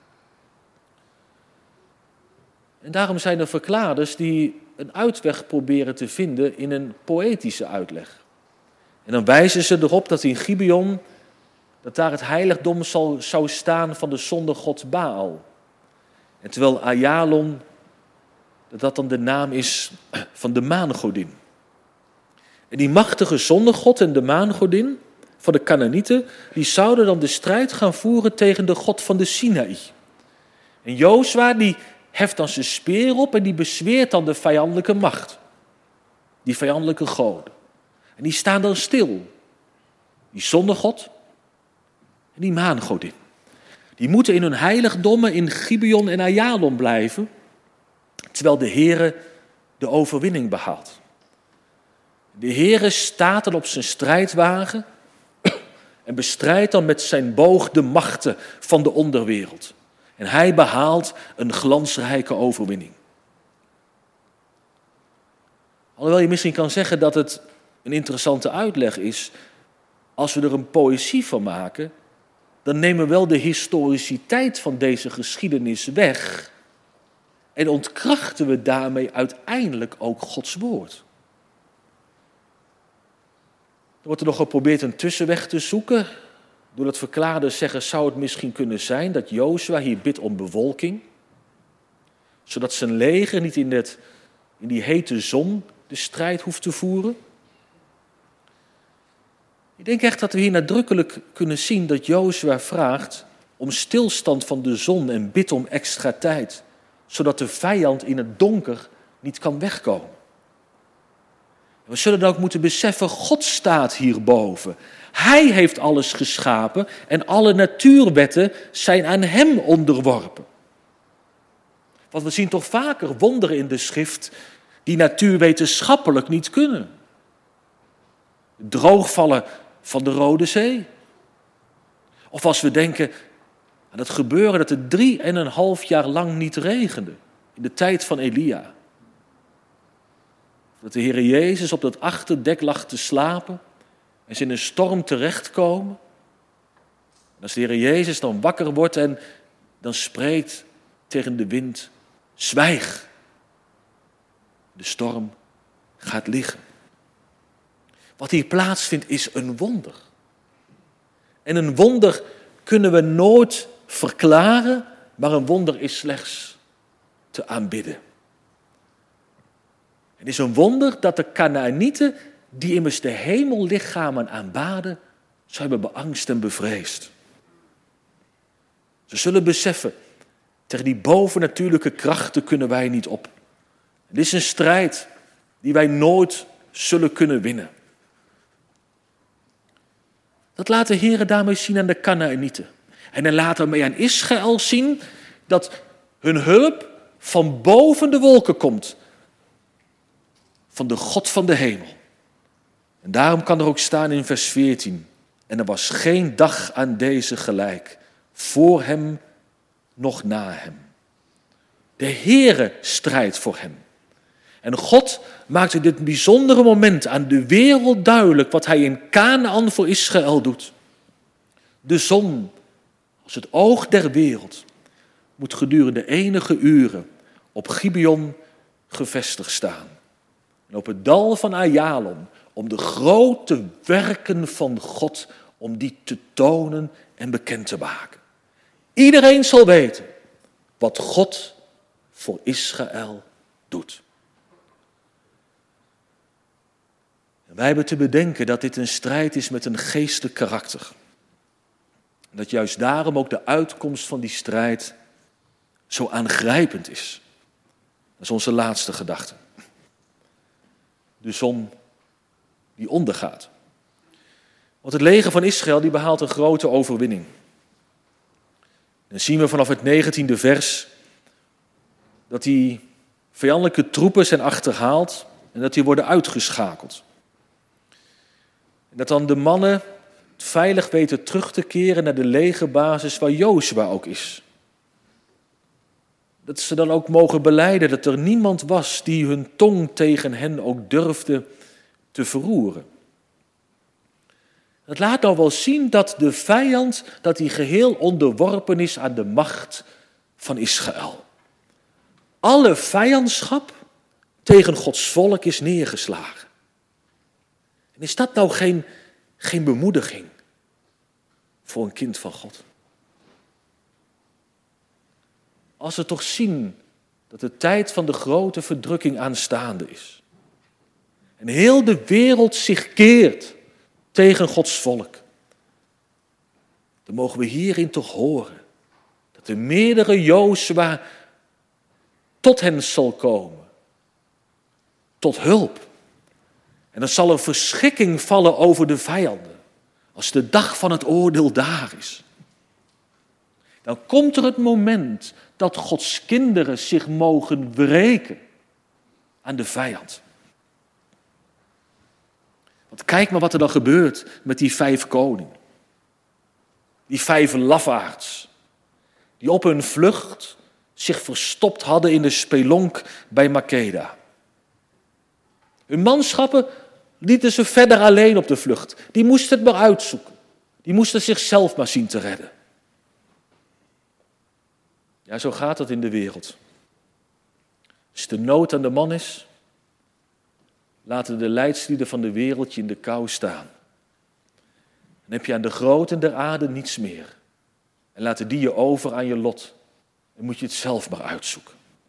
En daarom zijn er verklaarders die een uitweg proberen te vinden in een poëtische uitleg. En dan wijzen ze erop dat in Gibeon, dat daar het heiligdom zal, zou staan van de zonnegod Baal. En terwijl Ayalon, dat dat dan de naam is van de maangodin. En die machtige zonnegod en de maangodin van de Kanaanieten, die zouden dan de strijd gaan voeren tegen de god van de Sinaï. En Jozua die heft dan zijn speer op en die bezweert dan de vijandelijke macht. Die vijandelijke goden. En die staan dan stil. Die zonnegod en die maangodin. Die moeten in hun heiligdommen in Gibeon en Ayalon blijven, terwijl de Heere de overwinning behaalt. De Heere staat dan op zijn strijdwagen en bestrijdt dan met zijn boog de machten van de onderwereld. En hij behaalt een glansrijke overwinning. Alhoewel je misschien kan zeggen dat het een interessante uitleg is, als we er een poëzie van maken, dan nemen we wel de historiciteit van deze geschiedenis weg en ontkrachten we daarmee uiteindelijk ook Gods woord. Er wordt er nog geprobeerd een tussenweg te zoeken. Doordat verklaarders zeggen, zou het misschien kunnen zijn dat Jozua hier bidt om bewolking, zodat zijn leger niet in, het, in die hete zon de strijd hoeft te voeren. Ik denk echt dat we hier nadrukkelijk kunnen zien dat Jozua vraagt om stilstand van de zon en bidt om extra tijd, zodat de vijand in het donker niet kan wegkomen. We zullen dan ook moeten beseffen, God staat hierboven. Hij heeft alles geschapen en alle natuurwetten zijn aan hem onderworpen. Want we zien toch vaker wonderen in de schrift die natuurwetenschappelijk niet kunnen. Het droogvallen van de Rode Zee. Of als we denken aan het gebeuren dat het drie en een half jaar lang niet regende in de tijd van Elia. Dat de Heer Jezus op dat achterdek lag te slapen en ze in een storm terechtkomen. En als de Heer Jezus dan wakker wordt en dan spreekt tegen de wind, zwijg. De storm gaat liggen. Wat hier plaatsvindt is een wonder. En een wonder kunnen we nooit verklaren, maar een wonder is slechts te aanbidden. Het is een wonder dat de Kanaanieten, die immers de hemellichamen aanbaden, ze hebben beangst en bevreesd. Ze zullen beseffen, tegen die bovennatuurlijke krachten kunnen wij niet op. Het is een strijd die wij nooit zullen kunnen winnen. Dat laat de Heer daarmee zien aan de Kanaanieten. En hij laat daarmee aan Israël zien dat hun hulp van boven de wolken komt. Van de God van de hemel. En daarom kan er ook staan in vers veertien. En er was geen dag aan deze gelijk. Voor hem, nog na hem. De Heere strijdt voor hem. En God maakt in dit bijzondere moment aan de wereld duidelijk wat hij in Kanaan voor Israël doet. De zon, als het oog der wereld, moet gedurende enige uren op Gibeon gevestigd staan. En op het dal van Ayalon, om de grote werken van God, om die te tonen en bekend te maken. Iedereen zal weten wat God voor Israël doet. En wij hebben te bedenken dat dit een strijd is met een geestelijk karakter. En dat juist daarom ook de uitkomst van die strijd zo aangrijpend is. is onze laatste gedachte. De zon die ondergaat. Want het leger van Israël die behaalt een grote overwinning. Dan zien we vanaf het negentiende vers dat die vijandelijke troepen zijn achterhaald en dat die worden uitgeschakeld. En dat dan de mannen veilig weten terug te keren naar de legerbasis waar Jozua ook is. Dat ze dan ook mogen belijden dat er niemand was die hun tong tegen hen ook durfde te verroeren. Het laat nou wel zien dat de vijand, dat hij geheel onderworpen is aan de macht van Israël. Alle vijandschap tegen Gods volk is neergeslagen. En is dat nou geen, geen bemoediging voor een kind van God? Als we toch zien dat de tijd van de grote verdrukking aanstaande is. En heel de wereld zich keert tegen Gods volk. Dan mogen we hierin toch horen dat de meerdere Jozua tot hen zal komen. Tot hulp. En dan zal er verschrikking vallen over de vijanden. Als de dag van het oordeel daar is. Dan komt er het moment dat Gods kinderen zich mogen wreken aan de vijand. Want kijk maar wat er dan gebeurt met die vijf koningen. Die vijf lafaards. Die op hun vlucht zich verstopt hadden in de spelonk bij Makeda. Hun manschappen lieten ze verder alleen op de vlucht. Die moesten het maar uitzoeken. Die moesten zichzelf maar zien te redden. Ja, zo gaat het in de wereld. Als de nood aan de man is, laten de leidslieden van de wereld je in de kou staan. Dan heb je aan de groten der aarde niets meer. En laten die je over aan je lot. Dan moet je het zelf maar uitzoeken.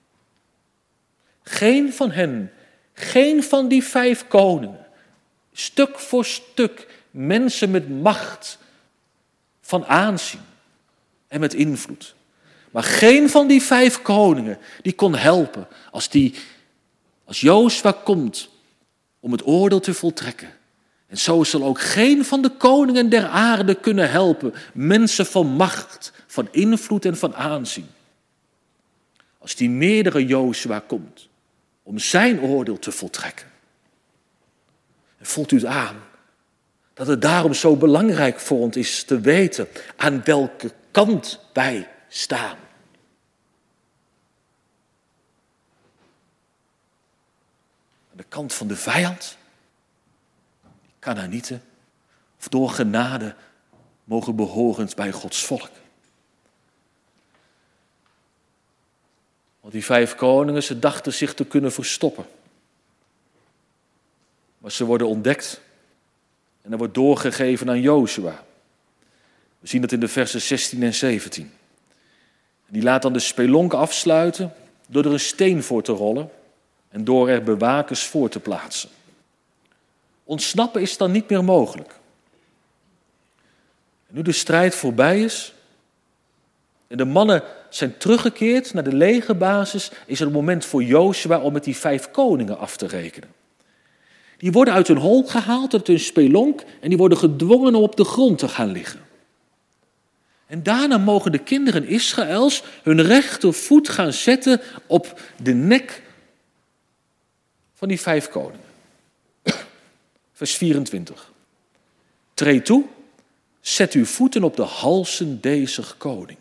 Geen van hen, geen van die vijf koningen, stuk voor stuk mensen met macht van aanzien en met invloed. Maar geen van die vijf koningen die kon helpen als, die, als Jozua komt om het oordeel te voltrekken. En zo zal ook geen van de koningen der aarde kunnen helpen, mensen van macht, van invloed en van aanzien. Als die meerdere Jozua komt om zijn oordeel te voltrekken. En voelt u het aan dat het daarom zo belangrijk voor ons is te weten aan welke kant wij staan. Aan de kant van de vijand, die Kanaanieten, of door genade mogen behorend bij Gods volk. Want die vijf koningen, ze dachten zich te kunnen verstoppen. Maar ze worden ontdekt en er wordt doorgegeven aan Jozua. We zien dat in de versen zestien en zeventien. Die laat dan de spelonk afsluiten door er een steen voor te rollen en door er bewakers voor te plaatsen. Ontsnappen is dan niet meer mogelijk. En nu de strijd voorbij is en de mannen zijn teruggekeerd naar de legerbasis, is er een moment voor Jozua om met die vijf koningen af te rekenen. Die worden uit hun hol gehaald, uit hun spelonk, en die worden gedwongen om op de grond te gaan liggen. En daarna mogen de kinderen Israëls hun rechtervoet gaan zetten op de nek van die vijf koningen. Vers vierentwintig. Treed toe, zet uw voeten op de halsen deze koningen.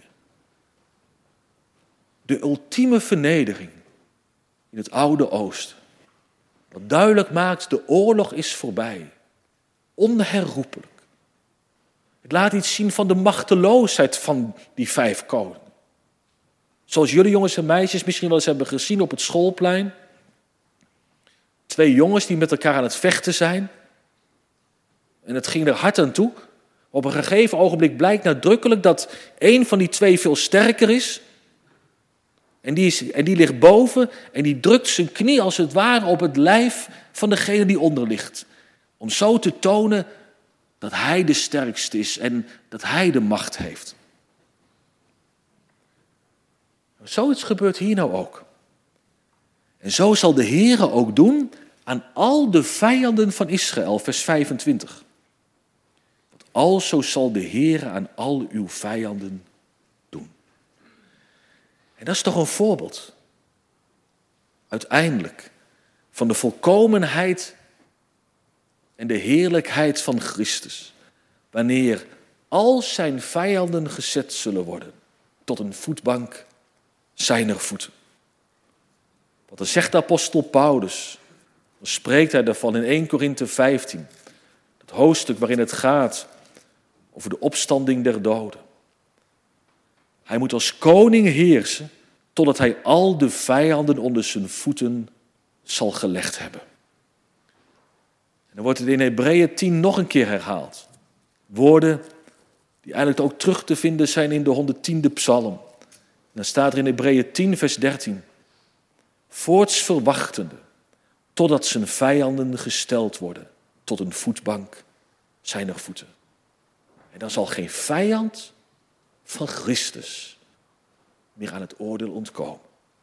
De ultieme vernedering in het Oude Oosten. Wat duidelijk maakt, de oorlog is voorbij. Onherroepelijk. Het laat iets zien van de machteloosheid van die vijf koningen. Zoals jullie jongens en meisjes misschien wel eens hebben gezien op het schoolplein. Twee jongens die met elkaar aan het vechten zijn. En het ging er hard aan toe. Op een gegeven ogenblik blijkt nadrukkelijk dat één van die twee veel sterker is. En die, is, en die ligt boven en die drukt zijn knie als het ware op het lijf van degene die onder ligt. Om zo te tonen dat hij de sterkste is en dat hij de macht heeft. Zoiets gebeurt hier nou ook. En zo zal de Heere ook doen aan al de vijanden van Israël, vers vijfentwintig. Want alzo zal de Heere aan al uw vijanden doen. En dat is toch een voorbeeld, uiteindelijk, van de volkomenheid en de heerlijkheid van Christus. Wanneer al zijn vijanden gezet zullen worden tot een voetbank zijner voeten. Want dan zegt de apostel Paulus, dan spreekt hij daarvan in eerste Korinthe vijftien. Het hoofdstuk waarin het gaat over de opstanding der doden. Hij moet als koning heersen totdat hij al de vijanden onder zijn voeten zal gelegd hebben. En dan wordt het in Hebreeën tien nog een keer herhaald. Woorden die eigenlijk ook terug te vinden zijn in de honderdtiende psalm. En dan staat er in Hebreeën tien vers dertien. Voorts verwachtende, totdat zijn vijanden gesteld worden tot een voetbank zijner voeten. En dan zal geen vijand van Christus meer aan het oordeel ontkomen.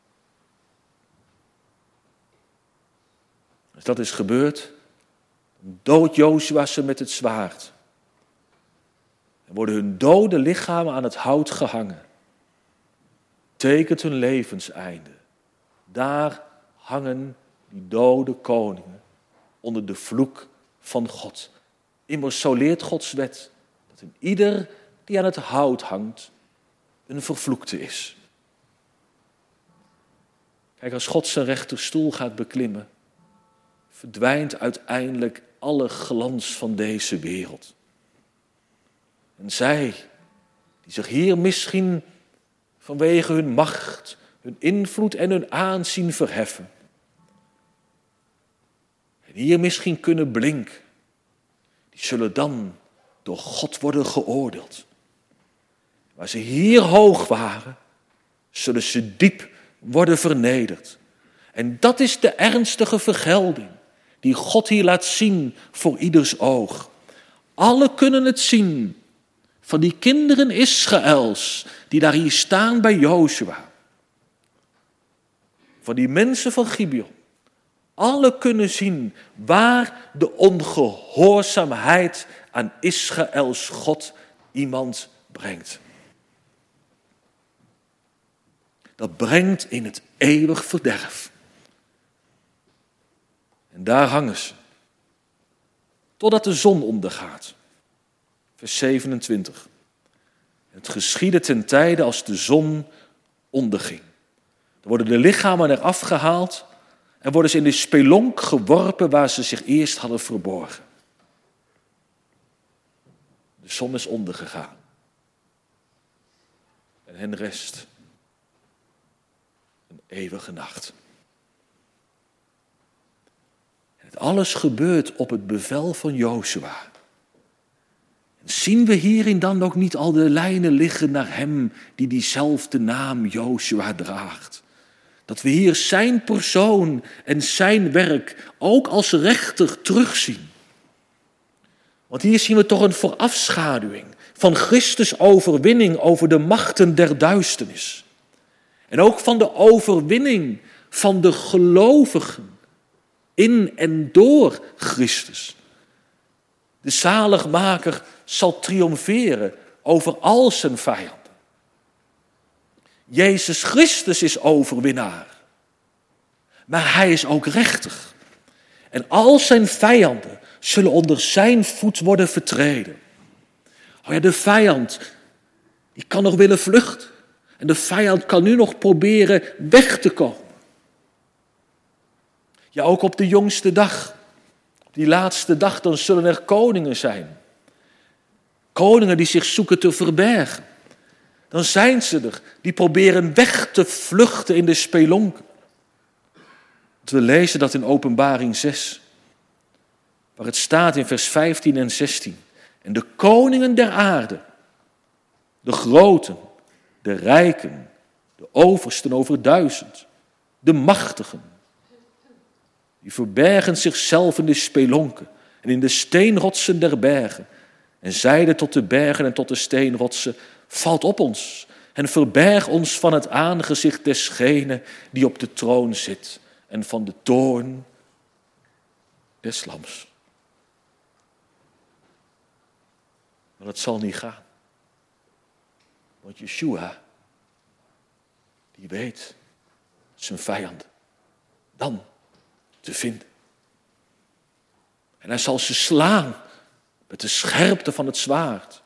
Als dat is gebeurd, dan doodt Jozua ze met het zwaard. En worden hun dode lichamen aan het hout gehangen. Tekent hun levenseinde. Daar hangen die dode koningen onder de vloek van God. Immers zo leert Gods wet dat een ieder die aan het hout hangt een vervloekte is. Kijk, als God zijn rechterstoel gaat beklimmen, verdwijnt uiteindelijk alle glans van deze wereld. En zij, die zich hier misschien vanwege hun macht, hun invloed en hun aanzien verheffen, en hier misschien kunnen blinken, die zullen dan door God worden geoordeeld. Waar ze hier hoog waren, zullen ze diep worden vernederd. En dat is de ernstige vergelding die God hier laat zien voor ieders oog. Alle kunnen het zien van die kinderen Israëls die daar hier staan bij Jozua. Van die mensen van Gibeon. Alle kunnen zien waar de ongehoorzaamheid aan Israëls God iemand brengt. Dat brengt in het eeuwig verderf. En daar hangen ze. Totdat de zon ondergaat. Vers zevenentwintig. Het geschiedde ten tijde als de zon onderging. Dan worden de lichamen eraf gehaald en worden ze in de spelonk geworpen waar ze zich eerst hadden verborgen. De zon is ondergegaan. En hen rest een eeuwige nacht. En het alles gebeurt op het bevel van Jozua. En zien we hierin dan ook niet al de lijnen liggen naar hem die diezelfde naam Jozua draagt? Dat we hier zijn persoon en zijn werk ook als rechter terugzien. Want hier zien we toch een voorafschaduwing van Christus' overwinning over de machten der duisternis. En ook van de overwinning van de gelovigen in en door Christus. De zaligmaker zal triomferen over al zijn vijanden. Jezus Christus is overwinnaar. Maar hij is ook rechter. En al zijn vijanden zullen onder zijn voet worden vertreden. Oh ja, de vijand, die kan nog willen vluchten. En de vijand kan nu nog proberen weg te komen. Ja, ook op de jongste dag. Op die laatste dag, dan zullen er koningen zijn. Koningen die zich zoeken te verbergen. Dan zijn ze er, die proberen weg te vluchten in de spelonken. We lezen dat in Openbaring zes. Waar het staat in vers vijftien en zestien. En de koningen der aarde, de groten, de rijken, de oversten over duizend, de machtigen, die verbergen zichzelf in de spelonken en in de steenrotsen der bergen. En zeiden tot de bergen en tot de steenrotsen, valt op ons en verberg ons van het aangezicht desgene die op de troon zit en van de toorn des lams. Maar dat zal niet gaan. Want Yeshua, die weet zijn vijanden dan te vinden. En hij zal ze slaan met de scherpte van het zwaard.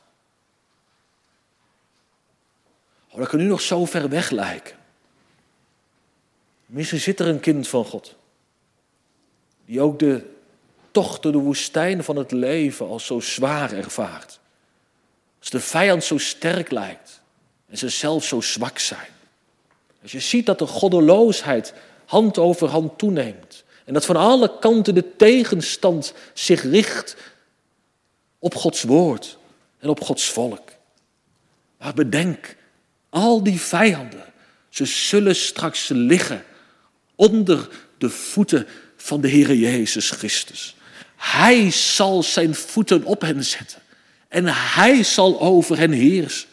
Oh, dat kan nu nog zo ver weg lijken. Misschien zit er een kind van God, die ook de tocht door de woestijn van het leven als zo zwaar ervaart. Als de vijand zo sterk lijkt en ze zelf zo zwak zijn. Als je ziet dat de goddeloosheid hand over hand toeneemt. En dat van alle kanten de tegenstand zich richt op Gods woord en op Gods volk. Maar bedenk, al die vijanden, ze zullen straks liggen onder de voeten van de Heere Jezus Christus. Hij zal zijn voeten op hen zetten. En hij zal over hen heersen.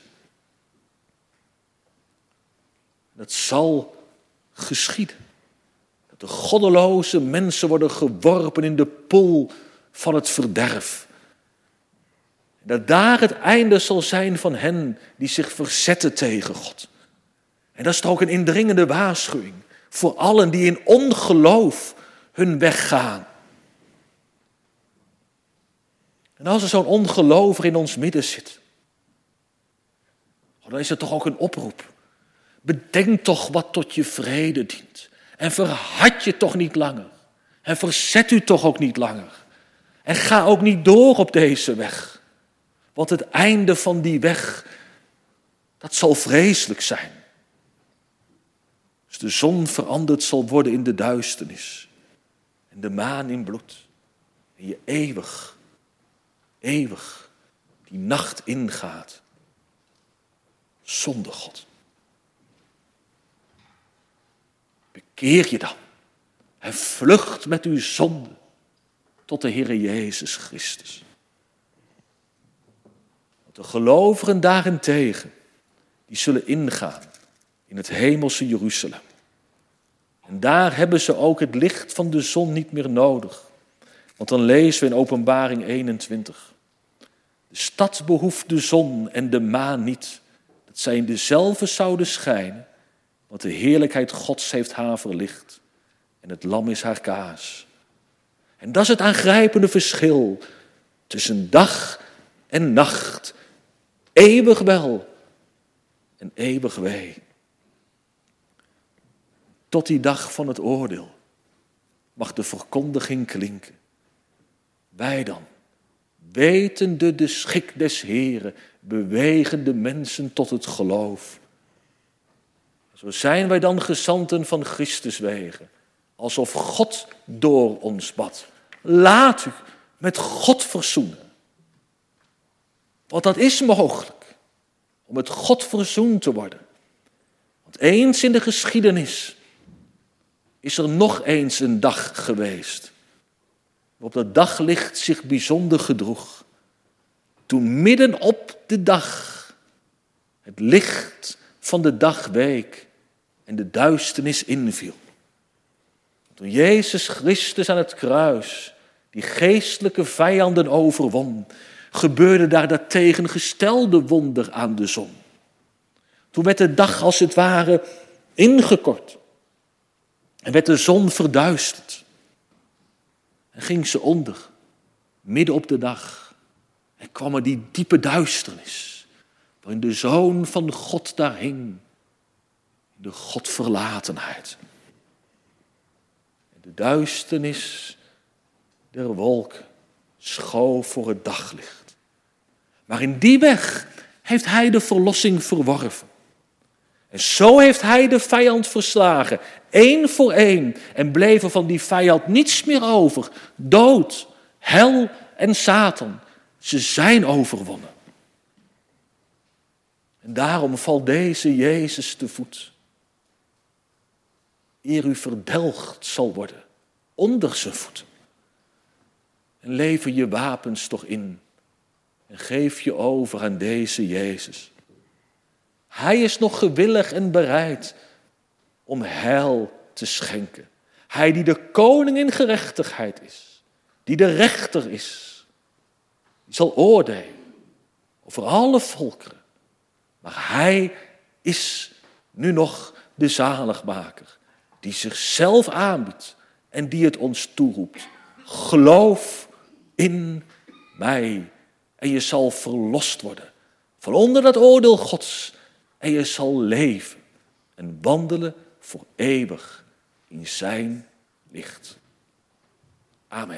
Het zal geschieden. Dat de goddeloze mensen worden geworpen in de poel van het verderf. En dat daar het einde zal zijn van hen die zich verzetten tegen God. En dat is toch ook een indringende waarschuwing voor allen die in ongeloof hun weg gaan. En als er zo'n ongelover in ons midden zit, dan is het toch ook een oproep. Bedenk toch wat tot je vrede dient. En verhard je toch niet langer. En verzet u toch ook niet langer. En ga ook niet door op deze weg. Want het einde van die weg, dat zal vreselijk zijn. Als de zon veranderd zal worden in de duisternis. En de maan in bloed. En je eeuwig, eeuwig die nacht ingaat. Zonder God. Bekeer je dan. En vlucht met uw zonde tot de Heere Jezus Christus. Want de gelovigen daarentegen, die zullen ingaan in het hemelse Jeruzalem. En daar hebben ze ook het licht van de zon niet meer nodig. Want dan lezen we in Openbaring eenentwintig. De stad behoeft de zon en de maan niet. Dat zij in dezelfde zouden schijnen. Want de heerlijkheid Gods heeft haar verlicht. En het lam is haar kaas. En dat is het aangrijpende verschil tussen dag en nacht. Eeuwig wel en eeuwig wee. Tot die dag van het oordeel mag de verkondiging klinken. Wij dan, wetende de schik des Heren, bewegen de mensen tot het geloof. Zo zijn wij dan gezanten van Christus wegen, alsof God door ons bad. Laat u met God verzoenen. Want dat is mogelijk, om met God verzoend te worden. Want eens in de geschiedenis is er nog eens een dag geweest, waarop dat daglicht zich bijzonder gedroeg. Toen midden op de dag het licht van de dag week en de duisternis inviel. Toen Jezus Christus aan het kruis die geestelijke vijanden overwon, gebeurde daar dat tegengestelde wonder aan de zon. Toen werd de dag als het ware ingekort en werd de zon verduisterd. En ging ze onder, midden op de dag. En kwam er die diepe duisternis, waarin de Zoon van God daar hing. De Godverlatenheid. En de duisternis der wolk schoof voor het daglicht. Maar in die weg heeft hij de verlossing verworven. En zo heeft hij de vijand verslagen, één voor één. En bleef er van die vijand niets meer over. Dood, hel en Satan, ze zijn overwonnen. En daarom valt deze Jezus te voet. Eer u verdelgd zal worden, onder zijn voeten. En lever je wapens toch in. En geef je over aan deze Jezus. Hij is nog gewillig en bereid om heil te schenken. Hij die de koning in gerechtigheid is, die de rechter is, die zal oordelen over alle volkeren. Maar hij is nu nog de zaligmaker, die zichzelf aanbiedt en die het ons toeroept. Geloof in mij en je zal verlost worden van onder dat oordeel Gods. En je zal leven en wandelen voor eeuwig in zijn licht. Amen.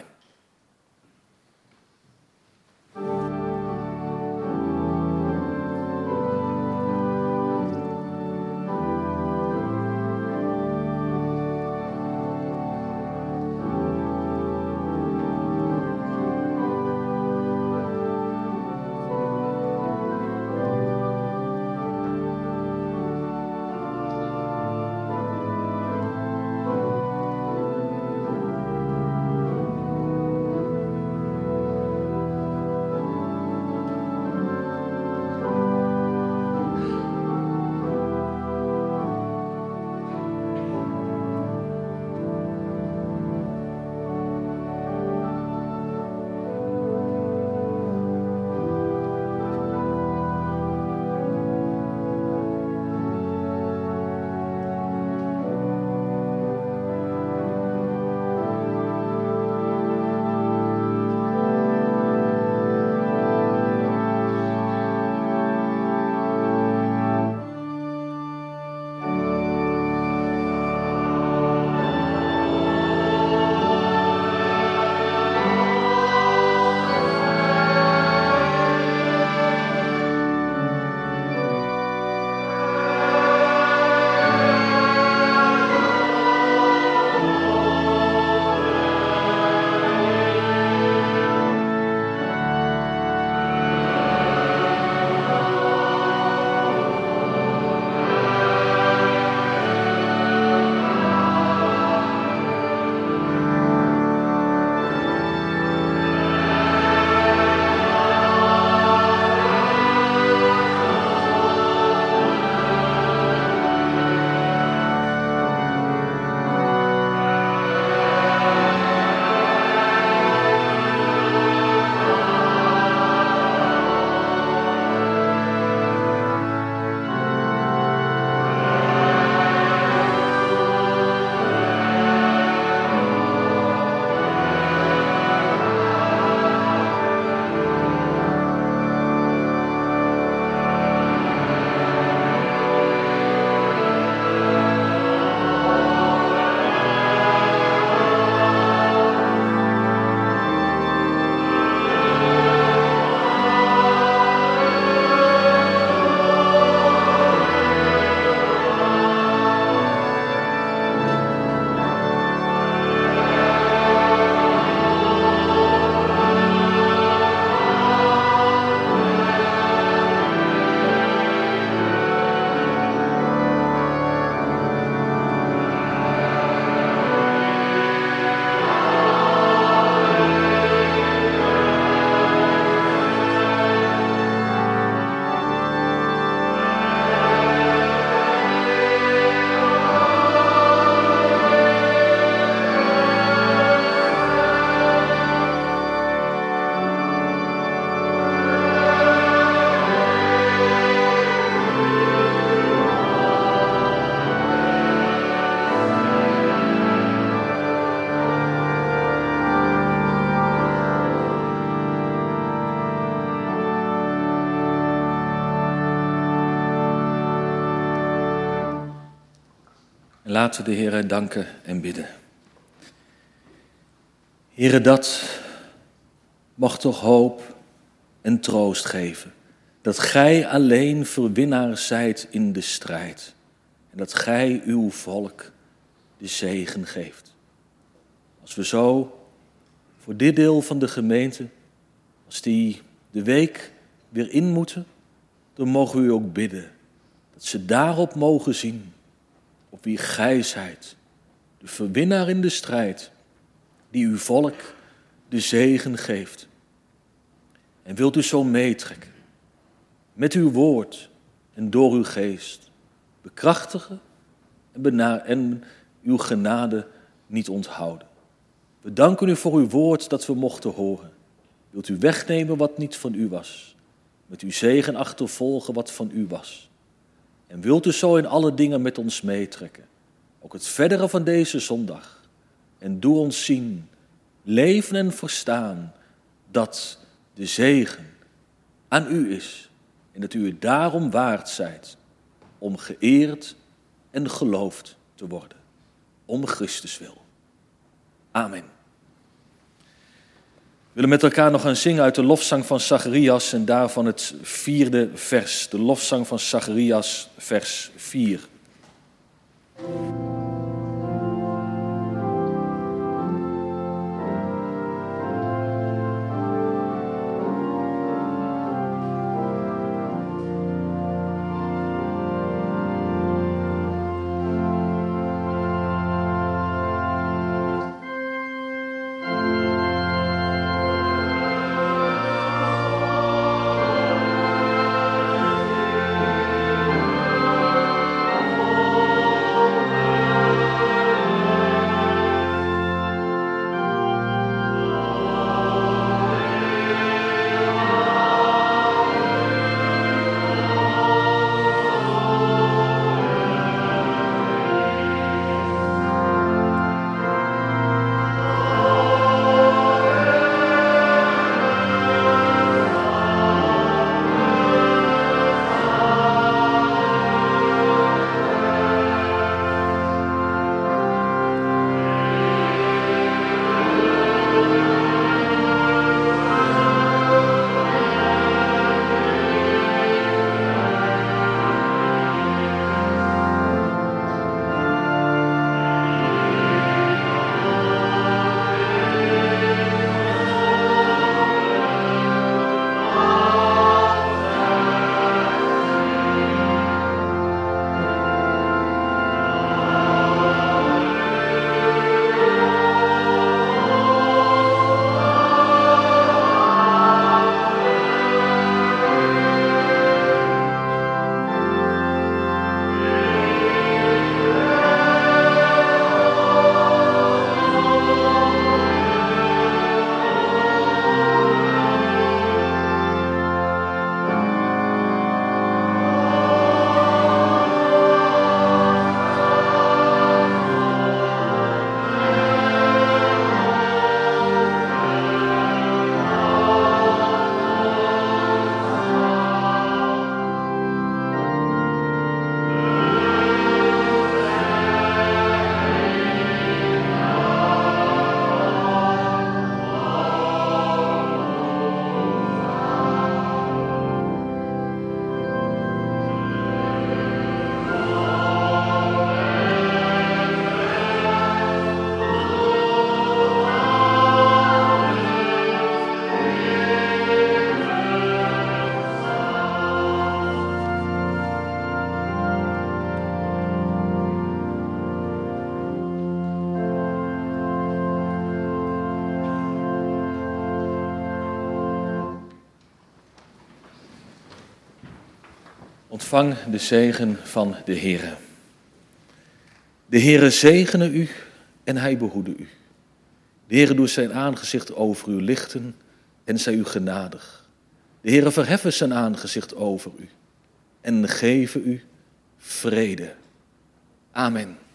En laten we de Heere danken en bidden. Heere, dat mag toch hoop en troost geven. Dat gij alleen verwinnaar zijt in de strijd. En dat gij uw volk de zegen geeft. Als we zo voor dit deel van de gemeente, als die de week weer in moeten, dan mogen we u ook bidden. Dat ze daarop mogen zien op wie gij zijt. De verwinnaar in de strijd, die uw volk de zegen geeft. En wilt u zo meetrekken met uw woord en door uw geest, bekrachtigen en, bena- en uw genade niet onthouden. We danken u voor uw woord dat we mochten horen. Wilt u wegnemen wat niet van u was? Met uw zegen achtervolgen wat van u was? En wilt u zo in alle dingen met ons meetrekken? Ook het verdere van deze zondag. En doe ons zien, leven en verstaan dat de zegen aan u is. En dat u het daarom waard zijt om geëerd en geloofd te worden. Om Christus wil. Amen. We willen met elkaar nog gaan zingen uit de lofzang van Zacharias en daarvan het vierde vers. De lofzang van Zacharias, vers vier. Ontvang de zegen van de Heere. De Heere zegene u en hij behoede u. De Heere doet zijn aangezicht over u lichten en zij u genadig. De Heere verheffen zijn aangezicht over u en geven u vrede. Amen.